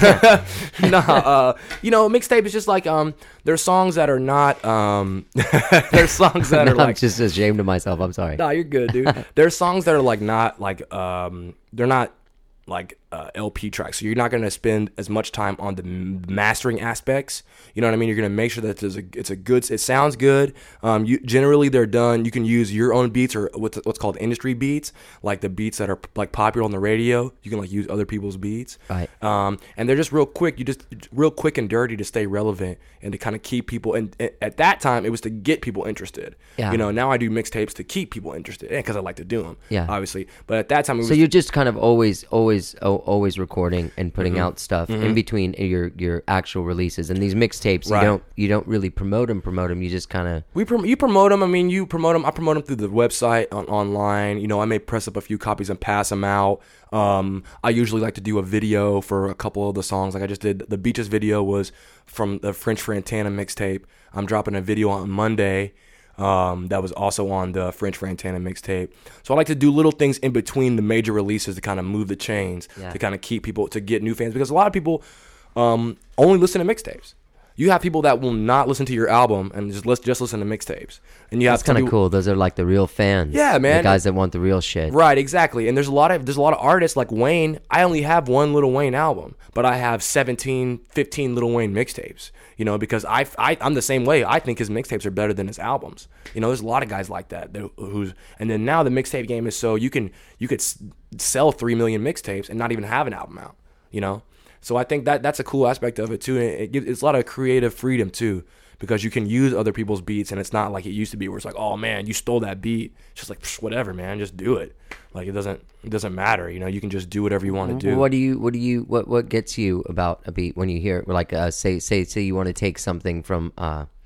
nah, uh, you know, mixtape is just like um, there's songs that are not um, there's songs that No, are I'm like. just ashamed of myself. I'm sorry. Nah, you're good, dude. There's songs that are like not like um, they're not like uh, L P tracks. So you're not gonna spend as much time on the m- mastering aspects. You know what I mean? You're gonna make sure that there's a, it's a good, it sounds good. Um, you generally they're done. You can use your own beats or what's what's called industry beats, like the beats that are like popular on the radio. You can like use other people's beats. Right. Um, and they're just real quick. You just real quick and dirty to stay relevant and to kind of keep people. And and at that time, it was to get people interested. Yeah. You know, now I do mixtapes to keep people interested because I like to do them. Yeah. Obviously, but at that time, it was So you're just kind of always, always, o- always recording and putting Mm-hmm. out stuff in between your your actual releases. And these mixtapes, Right. you don't you don't really promote them. Promote them. You just kind of We prom- you promote them. I mean, you promote them. I promote them through the website on online. You know, I may press up a few copies and pass them out. Um, I usually like to do a video for a couple of the songs. Like I just did the Beaches video was from the French Frantana mixtape. I'm dropping a video on Monday. Um, that was also on the French Frantana mixtape. So I like to do little things in between the major releases to kind of move the chains, Yeah. to kind of keep people, to get new fans. Because a lot of people um, only listen to mixtapes. You have people that will not listen to your album and just let's just listen to mixtapes. And you that's have kind some of people- cool. Those are like the real fans. Yeah, man. The guys that want the real shit. Right, exactly. And there's a lot of there's a lot of artists like Wayne. I only have one Lil Wayne album, but I have seventeen, fifteen Lil Wayne mixtapes. You know, because I, I I'm the same way. I think his mixtapes are better than his albums. You know, there's a lot of guys like that that- who's and then now the mixtape game is so you can you could s- sell three million mixtapes and not even have an album out. You know, so I think that that's a cool aspect of it too. And it gives it's a lot of creative freedom too. Because you can use other people's beats, and it's not like it used to be, where it's like, "Oh man, you stole that beat." It's just like, psh, whatever, man, just do it. Like it doesn't, it doesn't matter. You know, you can just do whatever you want to do. What do you? What do you? What What gets you about a beat when you hear it? Like, uh, say, say, say, you want to take something from, uh,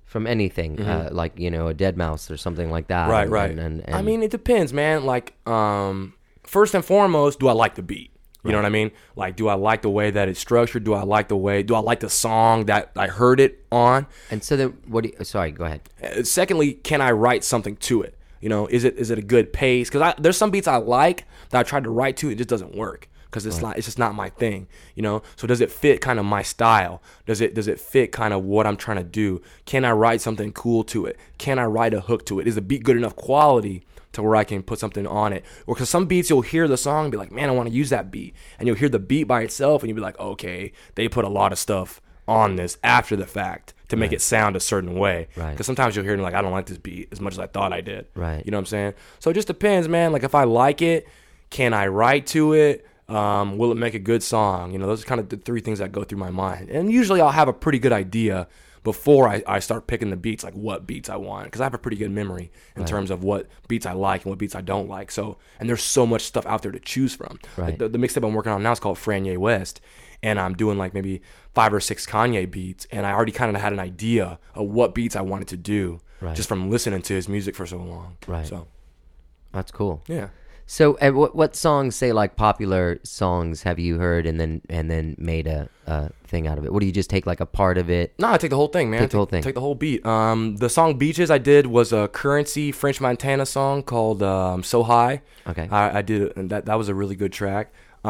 from anything, uh, like you know a dead mouse or something like that. Right, and, right. And, and, and I mean, it depends, man. Like, um, first and foremost, do I like the beat? You know what I mean? Like, do I like the way that it's structured? Do I like the way? Do I like the song that I heard it on? and so then what? Do you, sorry, go ahead. Uh, Secondly, can I write something to it? You know, is it is it a good pace? Because there's some beats I like that I tried to write to, it just doesn't work because it's not it's just not my thing. You know, so does it fit kind of my style? Does it does it fit kind of what I'm trying to do? Can I write something cool to it? Can I write a hook to it? Is the beat good enough quality to where I can put something on it? Or because some beats you'll hear the song and be like, man, I want to use that beat, and you'll hear the beat by itself and you'll be like, okay, they put a lot of stuff on this after the fact to make it sound a certain way. Right. Because sometimes you'll hear it and like, I don't like this beat as much as I thought I did. Right. You know what I'm saying? So it just depends, man. Like if I like it, can I write to it? Um, will it make a good song? You know, those are kind of the three things that go through my mind. And usually I'll have a pretty good idea before I, I start picking the beats, like what beats I want. Because I have a pretty good memory in Right. terms of what beats I like and what beats I don't like. So, and there's so much stuff out there to choose from. Right. Like the, the mixtape I'm working on now is called Franye West. And I'm doing like maybe five or six Kanye beats. And I already kind of had an idea of what beats I wanted to do Right. just from listening to his music for so long. Right. So, That's cool. yeah. So, uh, what what songs, say like popular songs, have you heard and then and then made a, a thing out of it? What do you just take like a part of it? No, I take the whole thing, man. Take the whole thing. Take the whole beat. Um, the song "Beaches" I did was a Currency French Montana song called um, "So High." Okay. I, I did, and that that was a really good track.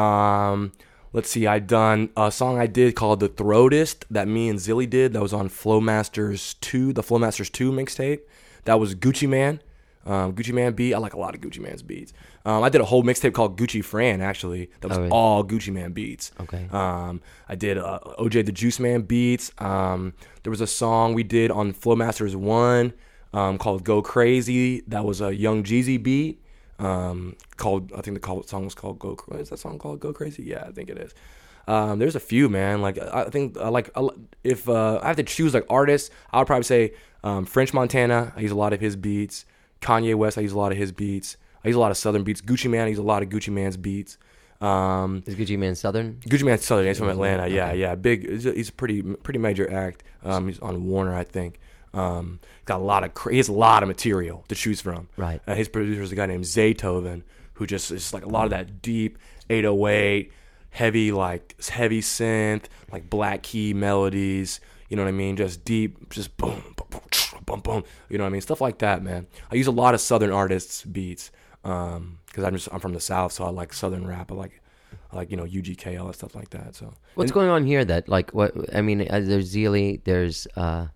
Um, let's see, I done a song I did called "The Throatist" that me and Zilly did. That was on Flowmasters two, the Flowmasters two mixtape. That was Gucci Man. Um, Gucci Man beat. I like a lot of Gucci Man's beats. Um, I did a whole mixtape called Gucci Fran, actually. That was Oh, really? all Gucci Man beats. Okay. Um, I did uh, O J the Juice Man beats. Um, there was a song we did on Flowmasters one um, called Go Crazy. That was a Young Jeezy beat. Um, called I think the call, song was called Go. Is that song called Go Crazy? Yeah, I think it is. Um, there's a few, man. Like I think I like I, if uh, I have to choose like artists, I would probably say um, French Montana. I use a lot of his beats. Kanye West, I use a lot of his beats. I use a lot of Southern beats. Gucci Man, I use a lot of Gucci Man's beats. Um, Is Gucci Man Southern? Gucci Man's Southern, he's from Atlanta. Yeah, Okay. yeah, big. He's a, he's a pretty, pretty major act. Um, he's on Warner, I think. Um, got a lot of, cra- he has a lot of material to choose from. Right. Uh, his producer is a guy named Zaytoven, who just is like a lot of that deep eight oh eight, heavy like heavy synth, like black key melodies. You know what I mean? Just deep, just boom, boom, boom, boom, boom. You know what I mean? Stuff like that, man. I use a lot of Southern artists' beats because I'm just I'm from the South, so I like Southern rap. I like, I like you know U G K, all that stuff like that. So What's and going on here? That like what I mean? Uh, there's Zeely. There's uh,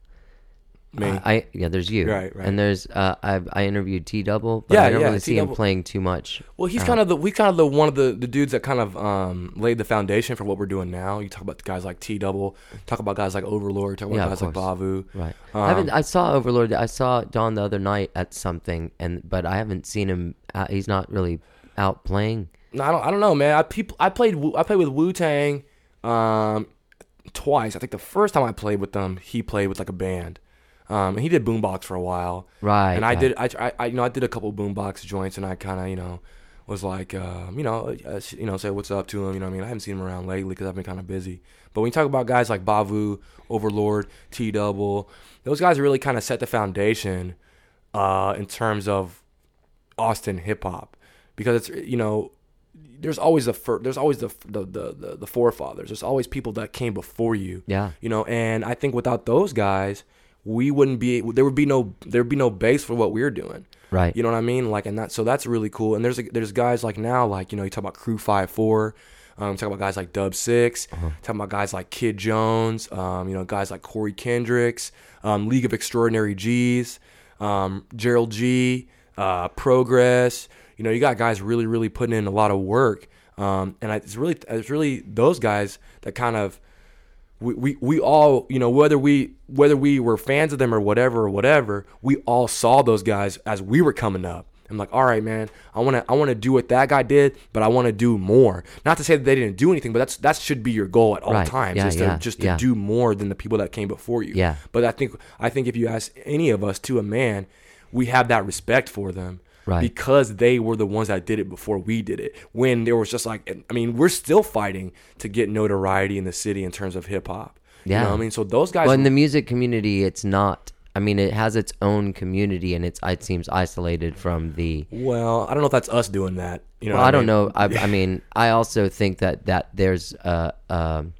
me. I, I yeah. There's you. Right, right. And there's uh, I I interviewed T Double, but Yeah, I don't yeah, really see him T-Double. playing too much. Well, he's Uh, kind of the we kind of the one of the, the dudes that kind of um, laid the foundation for what we're doing now. You talk about the guys like T Double, talk about guys like Overlord, talk about Yeah, of guys like course. Bavu. Right. Um, I haven't. I saw Overlord. I saw Don the other night at something, and but I haven't seen him. Uh, he's not really out playing. No, I don't. I don't know, man. I people. I played. Wu- I played with Wu Tang, um, twice. I think the first time I played with them, he played with like a band. Um, and he did boombox for a while. Right. And I right. did. I, I. I. You know. I did a couple boombox joints, and I kind of, you know, was like, um, you know, uh, you know, say what's up to him. You know what I mean? I haven't seen him around lately because I've been kind of busy. But when you talk about guys like Bavu, Overlord, T Double, those guys really kind of set the foundation uh, in terms of Austin hip hop, because it's, you know, there's always the fir- there's always the, the the the the forefathers. There's always people that came before you. Yeah. You know, and I think without those guys, we wouldn't be. There would be no. There would be no base for what we're doing. Right. You know what I mean? Like, and that. So that's really cool. And there's there's guys like now, like, you know, you talk about Crew Five Four. Um, talk about guys like Dub Six. Uh-huh. Talking about guys like Kid Jones. Um, you know, guys like Corey Kendricks. Um, League of Extraordinary G's. Um, Gerald G. Uh, Progress. You know, you got guys really, really putting in a lot of work. Um, and I, it's really, it's really those guys that kind of, we, we, we all, you know, whether we, whether we were fans of them or whatever, or whatever, we all saw those guys as we were coming up. I'm like, all right, man, I want to, I want to do what that guy did, but I want to do more. Not to say that they didn't do anything, but that's, that should be your goal at all Right. times, Yeah, is yeah, to, just to yeah. do more than the people that came before you. Yeah. But I think, I think if you ask any of us to a man, we have that respect for them. Right. Because they were the ones that did it before we did it. When there was just like, I mean, we're still fighting to get notoriety in the city in terms of hip hop. Yeah. You know what I mean? So those guys. Well, in the music community, it's not I mean, it has its own community, and it's it seems isolated from the. Well, I don't know if that's us doing that. You know, Well, what I don't mean? know. I, I mean, I also think that that there's uh, um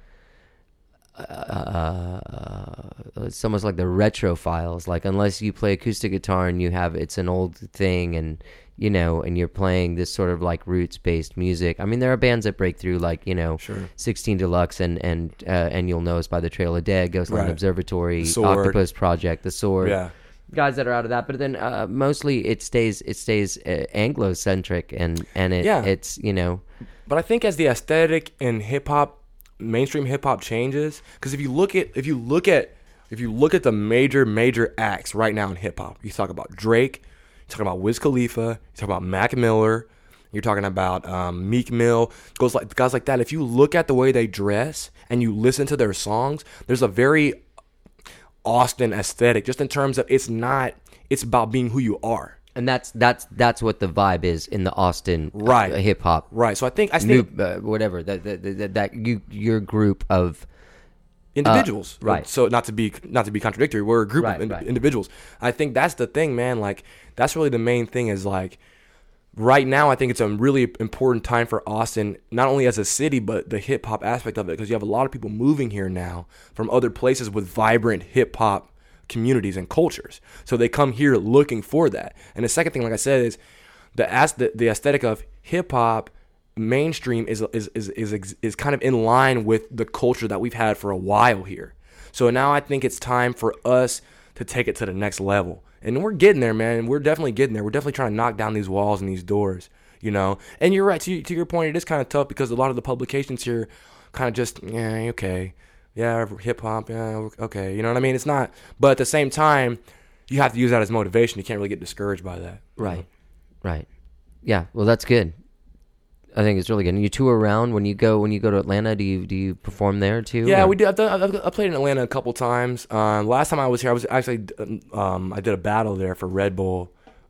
uh, uh, it's almost like the retrophiles. Like, unless you play acoustic guitar and you have it's an old thing, and you know, and you're playing this sort of like roots based music. I mean, there are bands that break through, like, you know, Sure. sixteen Deluxe and and uh, and You'll Know Us by the Trail of Dead, Ghostland Right. Observatory, The Sword. Octopus Project, The Sword. Yeah. Guys that are out of that, but then uh, mostly it stays it stays uh, Anglo-centric, and and it Yeah. it's you know But I think as the aesthetic in hip hop, mainstream hip hop changes, because if you look at if you look at if you look at the major major acts right now in hip hop, you talk about Drake, you talk about Wiz Khalifa, you talk about Mac Miller, you're talking about um, Meek Mill, goes like guys like that. If you look at the way they dress and you listen to their songs, there's a very Austin aesthetic, just in terms of it's not it's about being who you are. and that's that's that's what the vibe is in the Austin Right. uh, hip hop Right. So I think I new think uh, whatever that that, that that you your group of individuals, Uh, right. So not to be not to be contradictory, we're a group Right, of in- right. individuals. I think that's the thing, man. Like, that's really the main thing. Is like right now, I think it's a really important time for Austin, not only as a city, but the hip hop aspect of it, because you have a lot of people moving here now from other places with vibrant hip hop communities and cultures. So they come here looking for that. And the second thing, like I said, is the as the, the aesthetic of hip hop mainstream is is, is is is kind of in line with the culture that we've had for a while here. So now I think it's time for us to take it to the next level. And we're getting there, man. We're definitely getting there. We're definitely trying to knock down these walls and these doors, you know. And you're right, to, to your point, it is kind of tough because a lot of the publications here kind of just, yeah, okay. Yeah, hip hop, yeah, okay. You know what I mean? It's not, but at the same time, you have to use that as motivation. You can't really get discouraged by that. you right know? right yeah well that's good. I think it's really good. And you tour around when you go when you go to Atlanta. Do you do you perform there too? Yeah, or- we did. I've, done, I've, I played in Atlanta a couple times. Um, last time I was here, I was actually um, I did a battle there for Red Bull.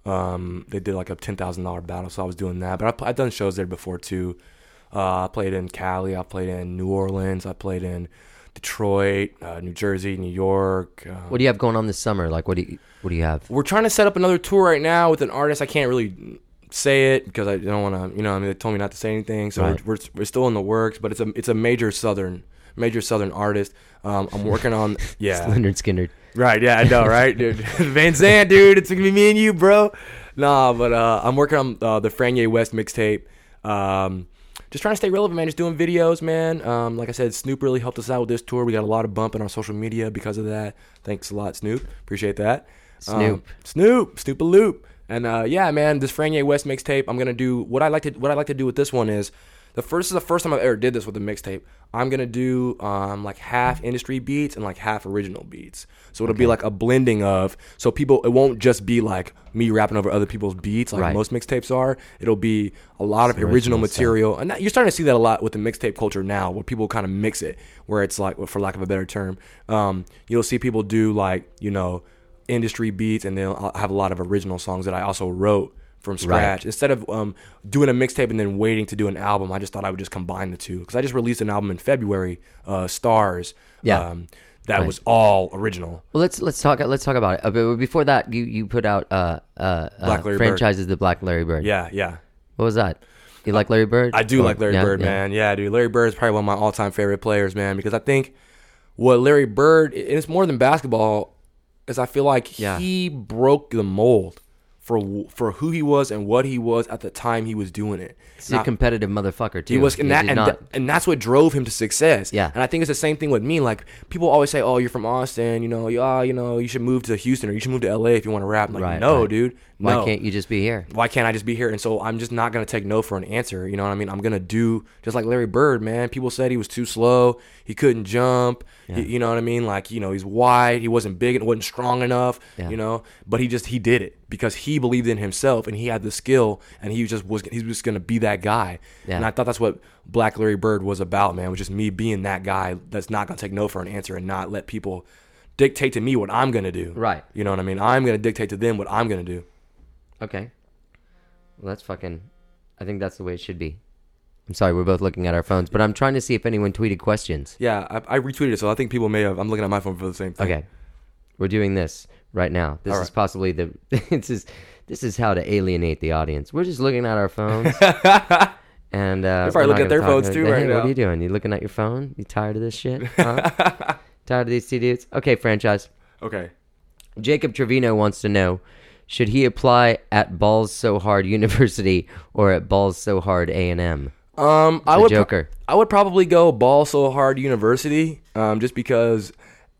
Um, they did like a ten thousand dollar battle, so I was doing that. But I've, I've done shows there before too. Uh, I played in Cali. I played in New Orleans. I played in Detroit, uh, New Jersey, New York. Uh, What do you have going on this summer? Like, what do you what do you have? we're trying to set up another tour right now with an artist. I can't really say it because I don't want to, you know, I mean, they told me not to say anything. So Right. we're, we're we're still in the works, but it's a it's a major southern major southern artist. Um, I'm working on yeah. Leonard Skinner. Right, yeah, I know, right, dude. Van Zandt, dude, it's gonna be me and you, bro. Nah, but uh, I'm working on uh, the Franye West mixtape. Um, just trying to stay relevant, man. Just doing videos, man. Um, like I said, Snoop really helped us out with this tour. We got a lot of bump in our social media because of that. Thanks a lot, Snoop. Appreciate that. Um, Snoop. Snoop, Snoop a loop. And uh, yeah, man, this Franye West mixtape. I'm gonna do what I like to. What I like to do with this one is the first is the first time I've ever did this with a mixtape. I'm gonna do um, like half industry beats and like half original beats. So it'll be like a blending of, so people, it won't just be like me rapping over other people's beats like Right. most mixtapes are. It'll be a lot of Some original, original stuff. material, and that, you're starting to see that a lot with the mixtape culture now, where people kind of mix it, where it's like, for lack of a better term, um, you'll see people do like, you know, industry beats, and they'll have a lot of original songs that I also wrote from scratch. Right. Instead of um, doing a mixtape and then waiting to do an album, I just thought I would just combine the two, because I just released an album in February, uh, Stars. Yeah. Um, that Right. was all original. Well, let's let's talk let's talk about it. Uh, but before that, you, you put out uh uh, Black uh Larry Bird. franchises the Black Larry Bird. Yeah, yeah. What was that? You like Larry Bird? I do Or- like Larry yeah, Bird, yeah. man. Yeah, dude. Larry Bird is probably one of my all-time favorite players, man, because I think what Larry Bird, and it's more than basketball, is I feel like Yeah. he broke the mold for for who he was and what he was at the time he was doing it. He's Now, a competitive motherfucker too. he was, and, that, did and, not- th- and that's what drove him to success. Yeah. And I think it's the same thing with me. Like, people always say, "Oh, you're from Austin, you know, you, uh, you know, you should move to Houston or you should move to L A if you want to rap." I'm like, Right, no, right. dude. Why No. can't you just be here? Why can't I just be here? And so I'm just not going to take no for an answer. You know what I mean? I'm going to do just like Larry Bird, man. People said he was too slow. He couldn't jump. He- you know what I mean? Like, you know, he's wide. He wasn't big and wasn't strong enough, Yeah. you know, but he just, he did it because he believed in himself and he had the skill and he just was, he was just going to be that guy. Yeah. And I thought that's what Black Larry Bird was about, man. It was just me being that guy that's not going to take no for an answer and not let people dictate to me what I'm going to do. Right. You know what I mean? I'm going to dictate to them what I'm going to do. Okay. Well, that's fucking. I think that's the way it should be. I'm sorry, we're both looking at our phones, but I'm trying to see if anyone tweeted questions. Yeah, I, I retweeted it, so I think people may have. I'm looking at my phone for the same thing. Okay. We're doing this right now. This All is right. possibly the. This is this is how to alienate the audience. We're just looking at our phones. And uh, They're probably we're not looking at their gonna talk- phones too hey, right What now. are you doing? You looking at your phone? You tired of this shit? Huh? Tired of these two dudes? Okay, franchise. Okay. Jacob Trevino wants to know, should he apply at Balls So Hard University or at Balls So Hard A and M? Um, I The would pro- Joker. I would probably go Ball So Hard University, um, just because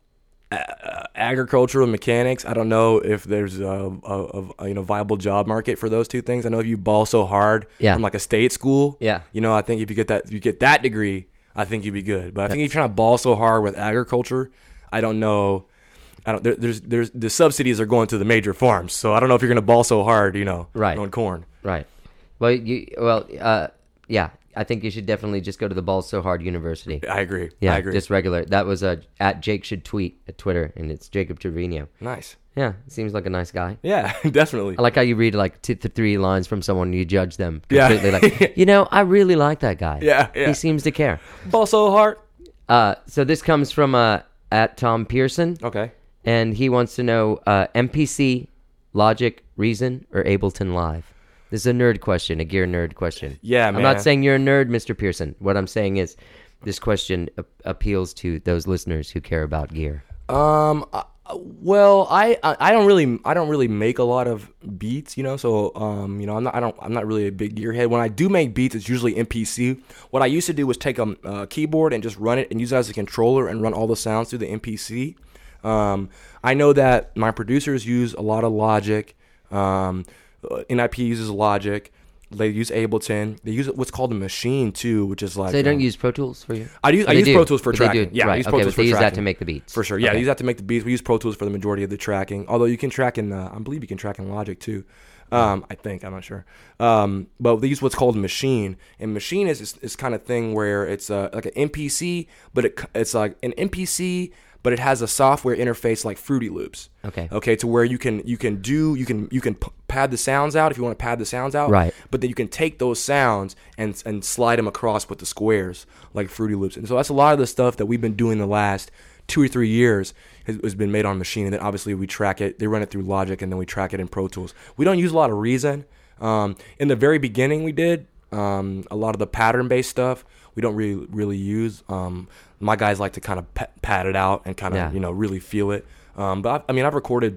uh, agricultural mechanics. I don't know if there's a, a, a you know viable job market for those two things. I know if you ball so hard Yeah. from like a state school, Yeah. you know, I think if you get that, if you get that degree, I think you'd be good. But I think if you're trying to ball so hard with agriculture, I don't know. I don't. There, there's there's the subsidies are going to the major farms, so I don't know if you're going to ball so hard, you know, Right. on corn. Right. Well, you well, uh, yeah. I think you should definitely just go to the Balls So Hard University. I agree. Yeah, I agree. just regular. That was uh, at Jake Should Tweet at Twitter, and it's Jacob Trevino. Nice. Yeah, seems like a nice guy. Yeah, definitely. I like how you read like two to three lines from someone and you judge them Yeah. completely. Like, you know, I really like that guy. Yeah, yeah. He seems to care. Ball so hard. Uh, so this comes from uh, at Tom Pearson, Okay. and he wants to know uh, M P C, Logic, Reason, or Ableton Live. This is a nerd question, a gear nerd question. Yeah, I'm man. not saying you're a nerd, Mister Pearson. What I'm saying is this question a- appeals to those listeners who care about gear. Um. uh, Well, I, I I don't really I don't really make a lot of beats, you know. So um, you know, I'm not I don't I'm not really a big gearhead. When I do make beats, it's usually M P C. What I used to do was take a uh, keyboard and just run it and use it as a controller and run all the sounds through the M P C. Um, I know that my producers use a lot of Logic. Um, N I P uses Logic. They use Ableton. They use what's called a machine too, which is like So they don't um, use Pro Tools for you? I use Or I they use do, Pro Tools for but they tracking. do. Yeah, I right. use okay, Pro but Tools they for use tracking. that to make the beats. For sure, yeah, Okay. they use that to make the beats. We use Pro Tools for the majority of the tracking. Although you can track in, uh, I believe you can track in Logic too. Um, I think I'm not sure. Um, but they use what's called Machine, and Machine is is, is kind of thing where it's uh, like an M P C, but it it's like an M P C, but it has a software interface like Fruity Loops. Okay. Okay, to where you can you can do you can you can p- pad the sounds out if you want to pad the sounds out. Right. But then you can take those sounds and and slide them across with the squares like Fruity Loops. And so that's a lot of the stuff that we've been doing the last two or three years has, has been made on Machine. And then obviously we track it. They run it through Logic, and then we track it in Pro Tools. We don't use a lot of Reason. Um, in the very beginning, we did um, a lot of the pattern-based stuff. We don't really really use. Um, my guys like to kind of pa- pad it out and kind of Yeah. you know really feel it. Um, but I, I mean, I've recorded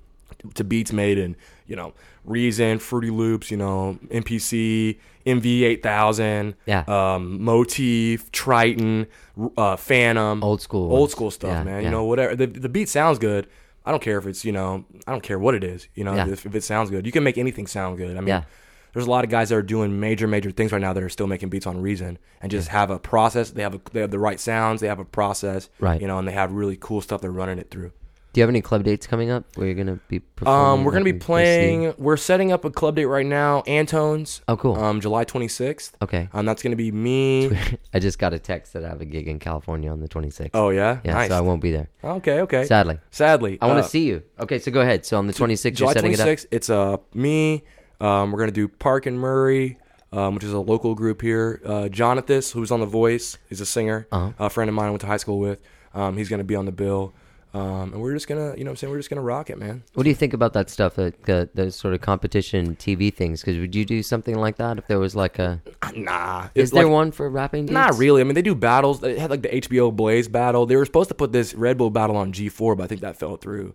to beats made in, you know, Reason, Fruity Loops, you know, M P C, M V eight thousand, Yeah. um, Motif, Triton, uh, Phantom. Old school Old ones. school stuff, Yeah, man. yeah. You know, whatever. The, the beat sounds good. I don't care if it's, you know, I don't care what it is, you know, Yeah. if, if it sounds good. You can make anything sound good. I mean, Yeah. there's a lot of guys that are doing major, major things right now that are still making beats on Reason and just have a process. They have a, they have the right sounds. They have a process, Right. you know, and they have really cool stuff they're running it through. Do you have any club dates coming up where you're going to be performing? Um, we're gonna like be we- we see? playing. We're setting up a club date right now. Antone's. Oh, cool. Um, July twenty-sixth. Okay. Um, that's gonna be me. I just got a text that I have a gig in California on the twenty-sixth. Oh yeah. yeah, Nice. so I won't be there. Okay. Okay. Sadly. Sadly. I want uh, to see you. Okay, so go ahead. So on the twenty-sixth, you're July setting it up. twenty-sixth. It's uh me. Um, we're gonna do Park and Murray, um, which is a local group here. Uh, Jonathan, who's on The Voice, is a singer. Uh-huh. A friend of mine I went to high school with. Um, he's gonna be on the bill. Um, and we're just gonna, you know, what I'm saying we're just gonna rock it, man. What do you think about that stuff, the, the, the sort of competition T V things? Because would you do something like that if there was like a... Nah. Is It's there like- one for rapping dudes? Not really. I mean, they do battles. They had like the H B O Blaze battle. They were supposed to put this Red Bull battle on G four, but I think that fell through.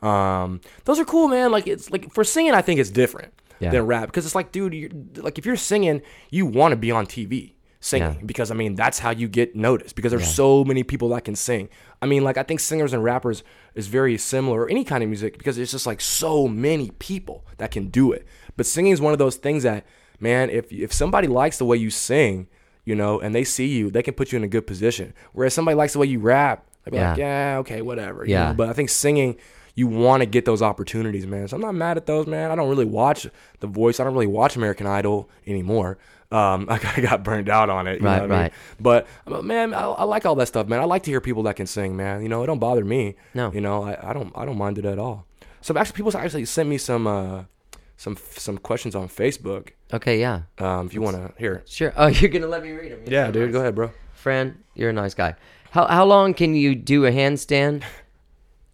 Um, those are cool, man. Like it's like for singing, I think it's different Yeah. than rap because it's like, dude, you're, like if you're singing, you want to be on T V singing Yeah. because I mean that's how you get noticed because there's Yeah. so many people that can sing. I mean, like I think singers and rappers is very similar, or any kind of music, because it's just like so many people that can do it. But singing is one of those things that, man, if if somebody likes the way you sing, you know, and they see you, they can put you in a good position. Whereas somebody likes the way you rap, they'll be like, Yeah. yeah, okay, whatever. you Yeah. know? But I think singing, you want to get those opportunities, man. So I'm not mad at those, man. I don't really watch The Voice. I don't really watch American Idol anymore. Um, I got- I got burned out on it. You Right, know what I mean? right. But uh, man, I, I like all that stuff, man. I like to hear people that can sing, man. You know, it don't bother me. No. You know, I, I don't I don't mind it at all. So actually, people actually sent me some uh, some some questions on Facebook. Okay, yeah. Um, if you want to hear. Sure. Oh, you're going to let me read them. Yeah, dude. Go ahead, bro. Fran, you're a nice guy. How how long can you do a handstand?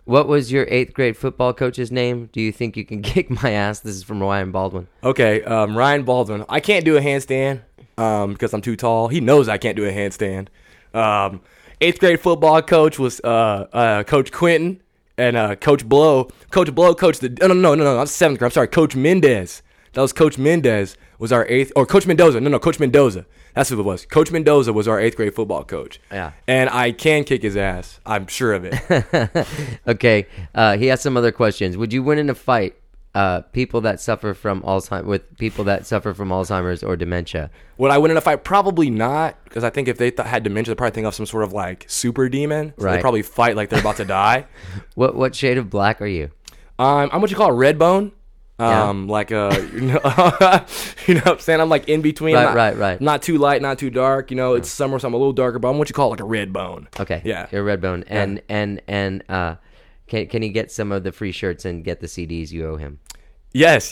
What was your eighth grade football coach's name? Do you think you can kick my ass? This is from Ryan Baldwin. Okay, um, Ryan Baldwin. I can't do a handstand um, because I'm too tall. He knows I can't do a handstand. Um, eighth grade football coach was uh, uh, Coach Quentin and uh, Coach Blow. Coach Blow coached the. No, no, no, no, no. That's seventh grade. I'm sorry, Coach Mendez. That was Coach Mendez. Was our eighth or Coach Mendoza? No, no, Coach Mendoza. That's who it was. Coach Mendoza was our eighth grade football coach. Yeah. And I can kick his ass. I'm sure of it. Okay. Uh, he has some other questions. Would you win in a fight? Uh, people that suffer from Alzheimer's with people that suffer from Alzheimer's or dementia. Would I win in a fight? Probably not, because I think if they th- had dementia, they'd probably think of some sort of like super demon. So Right. they'd probably fight like they're about to die. What what shade of black are you? Um, I'm what you call a red bone. Yeah. Um, like a, you know, you know what I'm saying? I'm like in between. Right, not, right, right. Not too light, not too dark. You know, it's summer, so I'm a little darker, but I'm what you call like a red bone. Okay. Yeah. You're a red bone. And and and uh, can can he get some of the free shirts and get the C Ds you owe him? Yes.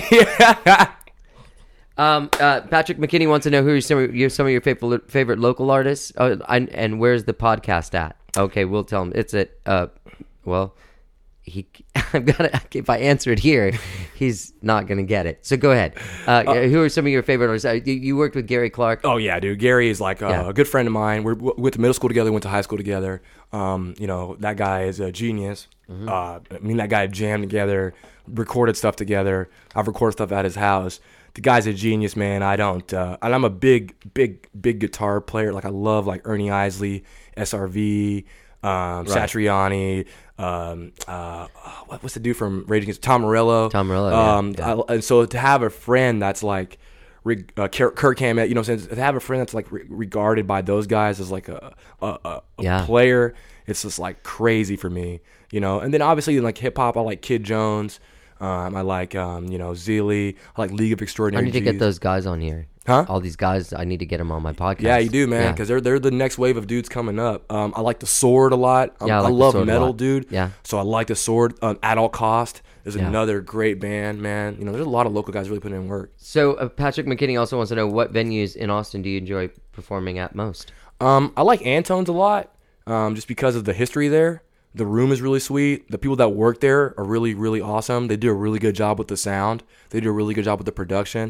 Yeah. Um, uh, Patrick McKinney wants to know who are some of your, some of your favorite favorite local artists, oh, and, and where's the podcast at? Okay, we'll tell him. It's at uh, well, he. I've got to. If I answer it here, he's not gonna get it. So go ahead. Uh, who are some of your favorite artists? Uh, you, you worked with Gary Clark. Oh yeah, dude. Gary is like uh, Yeah. a good friend of mine. We're, we went to middle school together. Went to high school together. Um, you know, that guy is a genius. Mm-hmm. Uh, me and that guy jammed together, recorded stuff together. I've recorded stuff at his house. The guy's a genius, man. I don't, uh, and I'm a big, big, big guitar player. Like I love like Ernie Isley, S R V, um, Satriani. Um, uh, what, what's the dude from Rage Against Tom Morello? Tom Morello, yeah, Um, yeah. I, and so to have a friend that's like Rig- uh, Kirk Kirk Hammett, you know what I'm saying? To have a friend that's like re- regarded by those guys as like a a, a, a Yeah. player, it's just like crazy for me, you know. And then obviously in like hip hop, I like Kid Jones. Um, I like um, you know, Zeely. I like League of I Extraordinary need to get G's. those guys on here. Huh? All these guys, I need to get them on my podcast. Yeah, you do, man, Yeah. because they're they're the next wave of dudes coming up. Um, I like the Sword a lot. Um, Yeah, I I, like The love Sword a metal, lot. dude. Yeah. So I like the Sword. Um, At All Cost is Yeah. another great band, man. You know, there's a lot of local guys really putting in work. So uh, Patrick McKinney also wants to know what venues in Austin do you enjoy performing at most? Um, I like Antone's a lot, um, just because of the history there. The room is really sweet. The people that work there are really, really awesome. They do a really good job with the sound. They do a really good job with the production.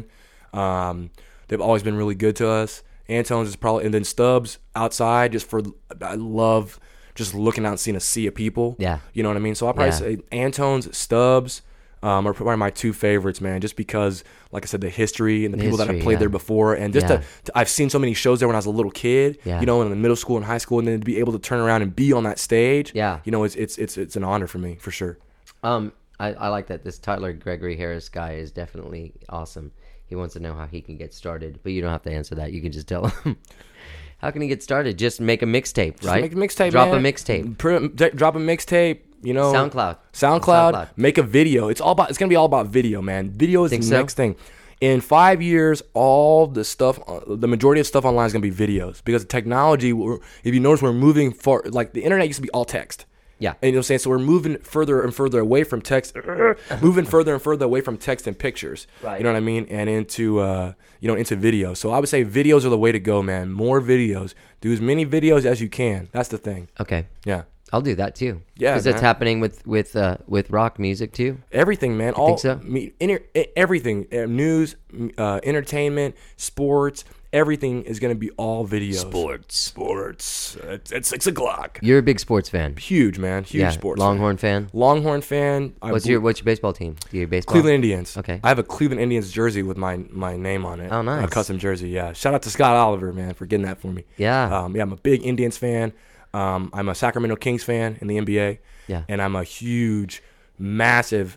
Um, they've always been really good to us. Antone's is probably, and then Stubbs outside, just for, I love just looking out and seeing a sea of people. Yeah. You know what I mean? So I'll probably Yeah. say Antone's, Stubbs, um, are probably my two favorites, man, just because, like I said, the history and the, The people that history, have played yeah. there before, and just Yeah. to, to, I've seen so many shows there when I was a little kid, Yeah. you know, in the middle school and high school, and then to be able to turn around and be on that stage, Yeah. you know, it's it's it's it's an honor for me, for sure. Um, I, I like that this Tyler Gregory Harris guy is definitely awesome. He wants to know how he can get started, but you don't have to answer that. You can just tell him. How can he get started? Just make a mixtape, Just right? make a mixtape, Drop man. a mixtape. Pr- d- drop a mixtape. You know, SoundCloud. SoundCloud. SoundCloud. Make a video. It's all about. It's gonna be all about video, man. Video is Think the so? next thing. In five years, all the stuff, uh, the majority of stuff online is gonna be videos because the technology. We're, if you notice, we're moving far. Like the internet used to be all text. Yeah. And you know what I'm saying? So we're moving further and further away from text, moving further and further away from text and pictures. Right. You know what I mean? And into, uh, you know, into video. So I would say videos are the way to go, man. More videos. Do as many videos as you can. That's the thing. Okay. Yeah. I'll do that too. Yeah, because that's man. happening with with uh, with rock music too. Everything, man. All think so? me, inter, e- everything. Uh, news, uh, entertainment, sports. Everything is going to be all videos. Sports. Sports. It's at six o'clock. You're a big sports fan. Huge, man. Huge yeah. sports. Longhorn fan. fan. Longhorn fan. I What's bel- your what's your baseball team? Do you baseball? Cleveland Indians. Okay. I have a Cleveland Indians jersey with my my name on it. Oh, nice. A custom jersey. Yeah. Shout out to Scott Oliver, man, for getting that for me. Yeah. Um, yeah. I'm a big Indians fan. Um, I'm a Sacramento Kings fan in the N B A. Yeah. And I'm a huge, massive,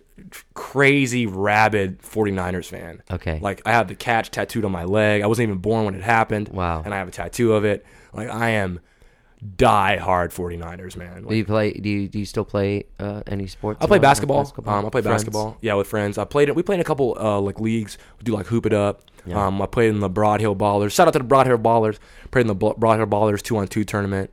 crazy, rabid 49ers fan. Okay. Like I have the catch tattooed on my leg. I wasn't even born when it happened. Wow. And I have a tattoo of it. Like I am die hard 49ers, man. Do Like, you play? Do you do you still play uh, any sports? I play at all? Like basketball. Um, I play Friends? basketball. Yeah, with friends. I played it. We played in a couple uh, like leagues. We do like Hoop It Up. Yeah. Um, I played in the Broad Hill Ballers. Shout out to the Broad Hill Ballers. Played in the Blo- Broad Hill Ballers two on two tournament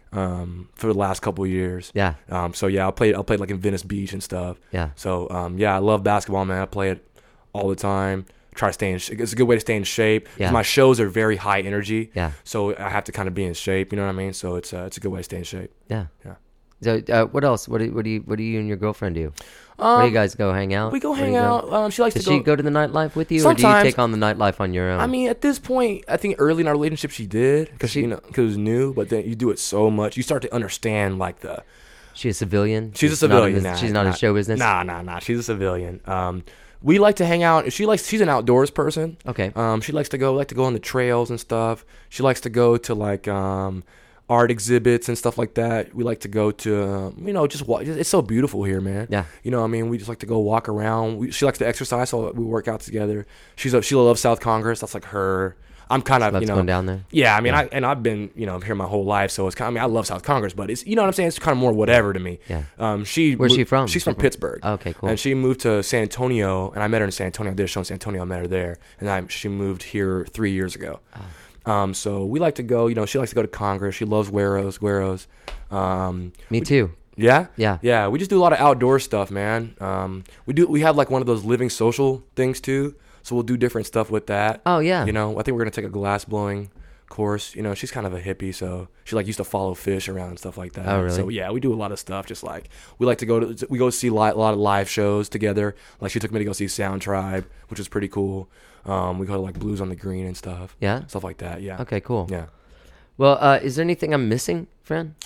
um, for the last couple of years. Yeah. Um, so yeah, I played. I played like in Venice Beach and stuff. Yeah. So um, yeah, I love basketball, man. I play it all the time. Try to stay in. Sh- it's a good way to stay in shape. 'Cause Yeah. My shows are very high energy. Yeah. So I have to kind of be in shape. You know what I mean? So it's uh, it's a good way to stay in shape. Yeah. Yeah. So, uh, what else? What do, what do you what do you and your girlfriend do? Where do you guys go hang out? We go Where do hang you go? out. Um, she likes Does to go. she go to the nightlife with you, or do you Sometimes. take on the nightlife on your own? I mean, at this point, I think early in our relationship she did because She- you know because it was new. But then you do it so much, you start to understand like the. she's a civilian. She's a not civilian. in nah, this- she's not nah, in show business. Nah, nah, nah. She's a civilian. Um, we like to hang out. She likes. She's an outdoors person. Okay. Um, she likes to go like to go on the trails and stuff. She likes to go to like um, art exhibits and stuff like that. We like to go to um, you know just walk. It's so beautiful here, man. Yeah. You know, what I mean, we just like to go walk around. We, she likes to exercise, so we work out together. She's a, she loves South Congress. That's like her. I'm kind of Loves you know going down there? Yeah, I mean, I and I've been you know here my whole life, so it's kind. Of, I mean, I love South Congress, but it's you know what I'm saying. It's kind of more whatever to me. Yeah. Um. She. Where's mo- she from? She's from She's from- Pittsburgh. Okay, cool. And she moved to San Antonio, and I met her in San Antonio. I did a show in San Antonio. I met her there, and I she moved here three years ago. Oh. Um. So we like to go. You know, she likes to go to Congress. She loves Güeros. Güeros. Um. Me too. Yeah. Yeah. Yeah. We just do a lot of outdoor stuff, man. Um. We do. We have like one of those living social things too. So we'll do different stuff with that. Oh, yeah. You know, I think we're gonna take a glass blowing course. You know, she's kind of a hippie, so she like used to follow fish around and stuff like that. Oh, really? So yeah, we do a lot of stuff. Just like we like to go to, we go see li- a lot of live shows together. Like she took me to go see Sound Tribe, which was pretty cool. Um, we go to like Blues on the Green and stuff. Yeah? Stuff like that. Yeah. Okay, cool. Yeah. Well, uh, is there anything I'm missing, friend?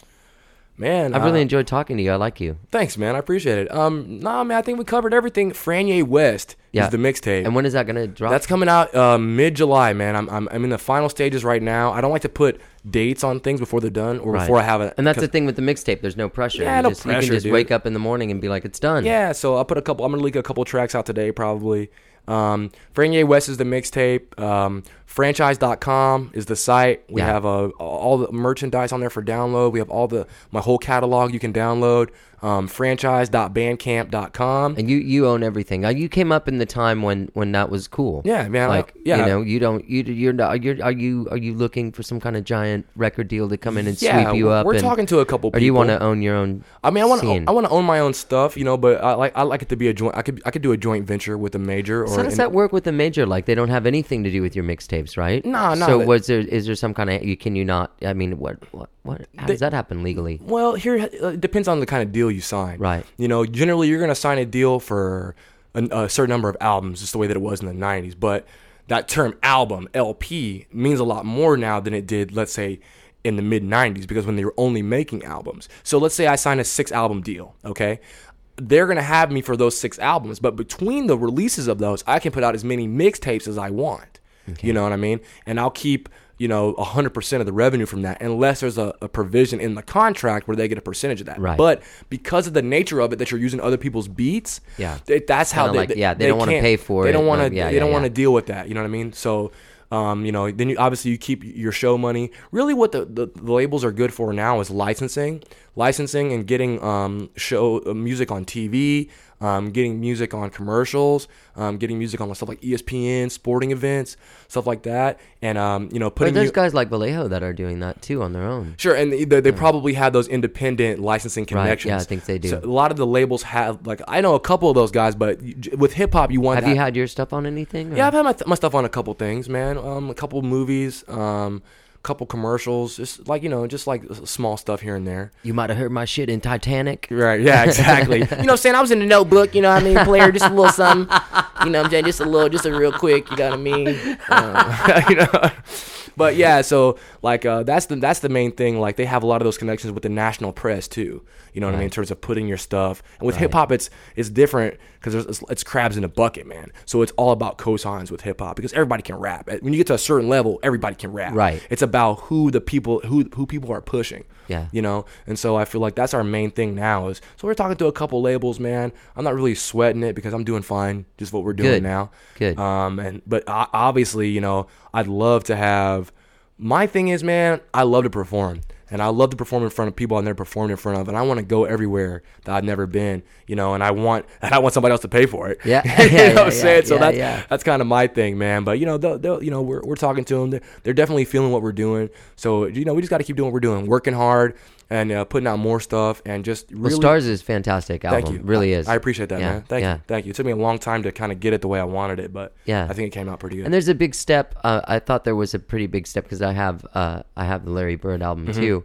Man, I've really uh, enjoyed talking to you. I like you. Thanks, man. I appreciate it. Um, nah, man, I think we covered everything. Franye West Yeah. is the mixtape. And when is that going to drop? That's coming out uh, mid July, man. I'm, I'm I'm in the final stages right now. I don't like to put dates on things before they're done or Right. before I have it. And that's the thing with the mixtape. There's no pressure. Yeah, you no just, You pressure, can just dude. wake up in the morning and be like, it's done. Yeah, so I'll put a couple. I'm gonna leak a couple tracks out today, probably. Um, Franye West is the mixtape. Um, franchise dot com is the site. We Yeah. have uh, all the merchandise on there for download. We have all the my whole catalog you can download. Um, franchise dot bandcamp dot com. And you, you own everything. Uh, you came up in the time when, when that was cool. Yeah, man, I- Like, yeah. you know, you don't, you, you're not, you're, are you, are you looking for some kind of giant record deal to come in and Yeah, sweep you up? we're and, talking to a couple Or do you people. want to own your own? I mean, I want to. scene? I want to own my own stuff, you know. But I like. I like it to be a joint. I could. I could do a joint venture with a major. Or So how does an- that work with the major? Like they don't have anything to do with your mixtapes, right? Nah, nah, So they- was there? Is there some kind of? You can you not? I mean, what? What? What? How They- does that happen legally? Well, here uh, it depends on the kind of deal you sign. Right. You know, generally you're going to sign a deal for a, a certain number of albums, just the way that it was in the nineties. But that term album, L P, means a lot more now than it did, let's say, in the mid nineties, because when they were only making albums. So let's say I sign a six album deal, okay? They're going to have me for those six albums, but between the releases of those, I can put out as many mixtapes as I want. You know what I mean? And I'll keep, you know, one hundred percent of the revenue from that, unless there's a, a provision in the contract where they get a percentage of that. Right. But because of the nature of it, that you're using other people's beats, Yeah. they, that's how Kinda they, like, yeah, they don't wanna can't- pay for they it. don't want No, to. yeah, they yeah, don't want yeah. to deal with that. You know what I mean? So, um, you know, then you obviously you keep your show money. Really, what the, the, the labels are good for now is licensing, licensing, and getting um show uh, music on T V. Um, getting music on commercials, um, getting music on stuff like E S P N, sporting events, stuff like that, and um, you know, But putting there's you, guys like Vallejo that are doing that too on their own. Sure, and they, they probably have those independent licensing Right, connections. yeah, I think they do. So a lot of the labels have, like, I know a couple of those guys, but you- with hip hop, you want. Have that. you had your stuff on anything? or- Yeah, I've had my, th- my stuff on a couple things, man. Um, a couple movies, um, couple commercials, just like you know, just like small stuff here and there. You might have heard my shit in Titanic. Right? Yeah, exactly. you know, what I'm saying I was in the Notebook. You know, what I mean, player, just a little something. You know, what I'm saying just a little, just a real quick. You know what I mean? Uh, you know. But yeah, so like uh, that's the that's the main thing. Like they have a lot of those connections with the national press too. You know what I mean, in terms of putting your stuff. And with Right. hip hop, it's it's different because it's, it's crabs in a bucket, man. So it's all about cosigns with hip hop because everybody can rap. When you get to a certain level, everybody can rap. Right. It's about who the people who who people are pushing. Yeah. You know, and so I feel like that's our main thing now. Is so we're talking to a couple labels, man. I'm not really sweating it because I'm doing fine, just what we're doing Good. now. Good. Um, and but o- obviously, you know, I'd love to have. My thing is, man, I love to perform. And I love to perform in front of people I've never performed in front of, and I want to go everywhere that I've never been, you know. And I want, and I want somebody else to pay for it. Yeah. you Yeah, know what I'm yeah, saying? So yeah, that's yeah. that's kind of my thing, man. But you know, they'll, they'll, you know, we're we're talking to them. They're, they're definitely feeling what we're doing. So you know, we just got to keep doing what we're doing, working hard, and uh, putting out more stuff, and just really. Well, Stars is a fantastic album. Thank you. Really I, is. I appreciate that, Yeah, man. Thank yeah. you. Thank you. It took me a long time to kind of get it the way I wanted it, but Yeah. I think it came out pretty good. And there's a big step. Uh, I thought there was a pretty big step because I have uh, I have the Larry Bird album Mm-hmm. too,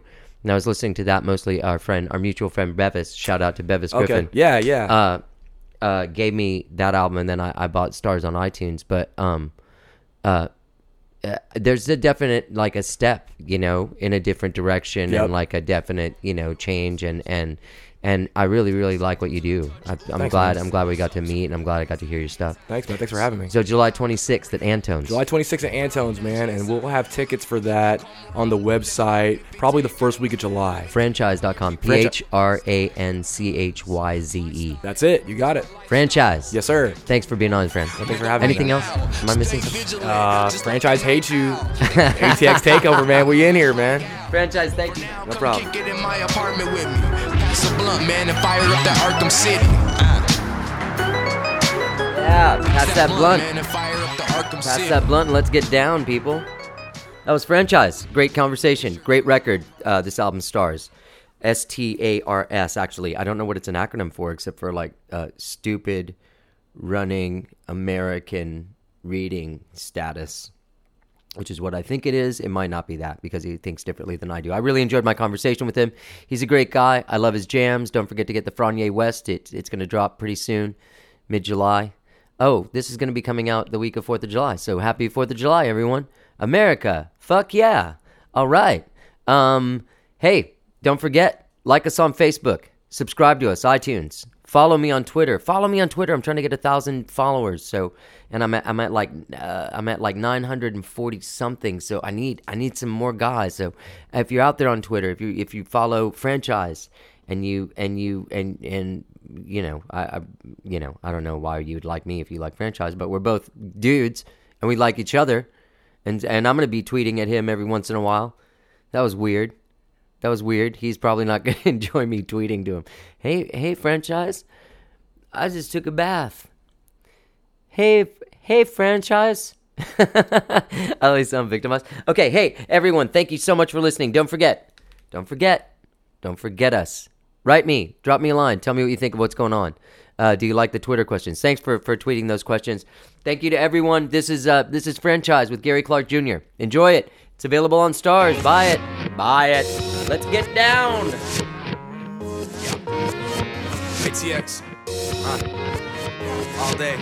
And I was listening to that mostly. Our friend, our mutual friend Bevis, shout out to Bevis Okay. Griffin. Yeah, yeah. Uh, uh, gave me that album, and then I, I bought Stars on iTunes. But um, uh, uh, there's a definite like a step, you know, in a different direction, Yep. and like a definite, you know, change, and and and I really really like what you do. I, I'm Thanks, glad man. I'm glad we got to meet, and I'm glad I got to hear your stuff. Thanks, man. Thanks for having me. So July twenty-sixth at Antone's. July twenty-sixth at Antone's, man, and we'll have tickets for that on the website probably the first week of July. Franchise dot com. P H R A N C H Y Z E. That's it. You got it. Franchise. Yes, sir. Thanks for being on, friend. Thanks for having Anything me. else? Am I missing something? Uh, franchise hates you. A T X Takeover, man. We in here, man. Franchise, thank you. No problem. Get in my apartment with me. Pass a blunt, man, and fire up that Arkham City. Uh, Yeah, pass that blunt. man, and fire up the Arkham Pass City. that blunt and let's get down, people. That was Franchise. Great conversation. Great record. Uh, this album Stars. S T A R S, actually. I don't know what it's an acronym for except for like uh, Stupid Running American Reading Status, which is what I think it is. It might not be that because he thinks differently than I do. I really enjoyed my conversation with him. He's a great guy. I love his jams. Don't forget to get the Fronier West. It, it's going to drop pretty soon, mid-July. Oh, this is going to be coming out the week of fourth of July. So happy fourth of July, everyone. America. Fuck yeah. All right. Um, hey, don't forget, like us on Facebook. Subscribe to us, iTunes. Follow me on Twitter. Follow me on Twitter. I'm trying to get a thousand followers. So, and I'm at, I'm at like uh, I'm at like nine hundred forty something. So I need I need some more guys. So if you're out there on Twitter, if you if you follow Franchise, and you and you and and you know I, I you know I don't know why you'd like me if you like Franchise, but we're both dudes and we like each other, and and I'm gonna be tweeting at him every once in a while. That was weird. That was weird. He's probably not going to enjoy me tweeting to him. Hey, hey, Franchise. I just took a bath. Hey, hey, Franchise. I always sound victimized. Okay, hey, everyone. Thank you so much for listening. Don't forget. Don't forget. Don't forget us. Write me. Drop me a line. Tell me what you think of what's going on. Uh, do you like the Twitter questions? Thanks for, for tweeting those questions. Thank you to everyone. This is uh, this is Franchise with Gary Clark Junior Enjoy it. It's available on Stars. Buy it. Buy it. Let's get down. A T X. Uh, all day.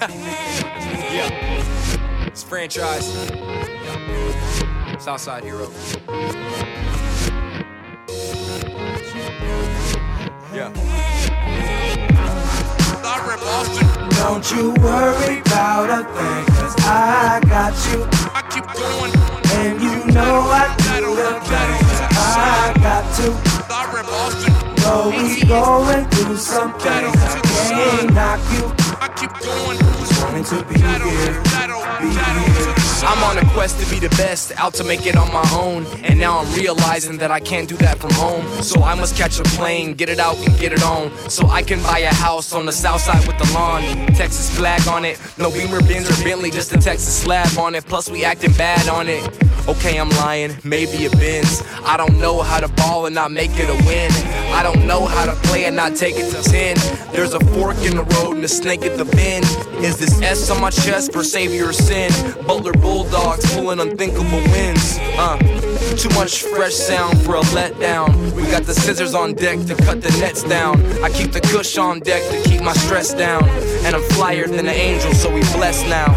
Yeah. It's Franchise. Southside Hero. Yeah. Don't you worry about a thing, cause I got you. I keep going. And you know I do the things I got to. I rep Austin. Though we going through some things, I can't knock you. I keep going. Just wanting to be here, be here. I'm on a quest to be the best, out to make it on my own. And now I'm realizing that I can't do that from home. So I must catch a plane, get it out and get it on. So I can buy a house on the south side with the lawn. Texas flag on it, no Beamer, Benz or Bentley, just a Texas slab on it. Plus we acting bad on it. Okay, I'm lying, maybe a Benz. I don't know how to ball and not make it a win. I don't know how to play and not take it to ten. There's a fork in the road and a snake at the bend. Is this S on my chest for savior or sin? Butler Bulldogs pulling unthinkable wins. Uh, too much fresh sound for a letdown. We got the scissors on deck to cut the nets down. I keep the cush on deck to keep my stress down. And I'm flyer than an angel, so we blessed now.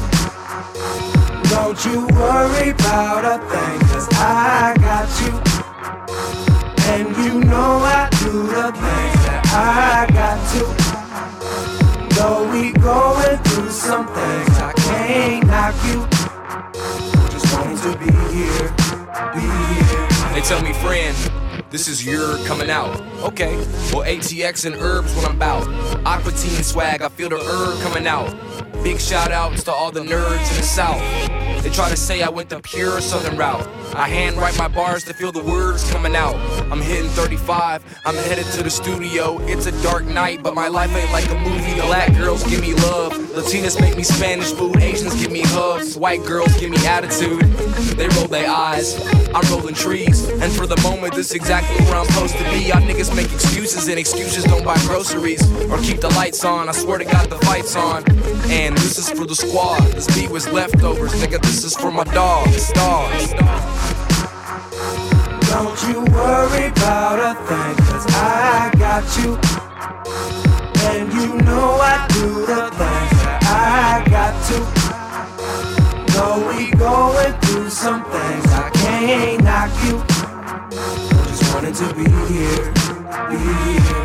Don't you worry about a thing, cause I got you. And you know I do the things that I got to. Though we going through some things, I can't knock you. Just wanting to be here, be here. They tell me, friend, this is your coming out. Okay, well A T X and herbs what I'm about. Aqua Teen swag, I feel the herb coming out. Big shout outs to all the nerds in the south. They try to say I went the pure southern route. I handwrite my bars to feel the words coming out. I'm hitting thirty-five, I'm headed to the studio. It's a dark night, but my life ain't like a movie. Black girls give me love, Latinas make me Spanish food, Asians give me hugs, white girls give me attitude. They roll their eyes, I'm rolling trees. And for the moment, this is exactly where I'm supposed to be. Y'all niggas make excuses, and excuses don't buy groceries or keep the lights on. I swear to God, the fight's on. And this is for the squad, this beat was leftovers. Nigga, this is for my dogs, dogs. Don't you worry about a thing, cause I got you. And you know I do the things that I got to. Though we going through some things, I can't knock you. Just wanted to be here, be here.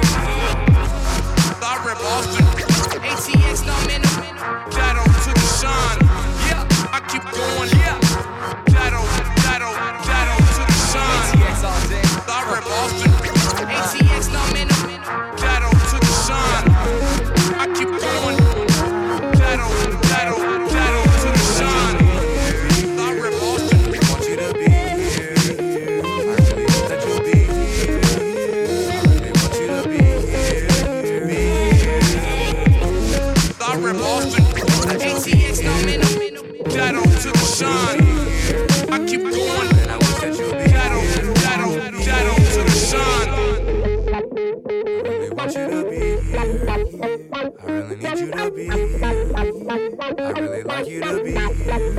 I rep Austin. A T X, no man, shadow to the sun. Yeah, I keep going. Yeah, shadow, shadow, shadow to the sun. A T X all day. I rep Austin. A T X, no man, shadow to the sun. I keep going. Shadow, shadow, shadow to the sun. I rep Austin. I want you to be here. I really hope that you'll be here. I really want you to be here. Be here. I rep Austin. A T X, no man, shadow to the sun. I keep going. And I wish that you'll be shadow, shadow, shadow to the sun. I really want you to be here. I really need you to be here. I really like you to be here.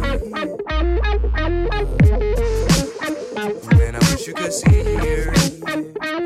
Man, I wish you could see here.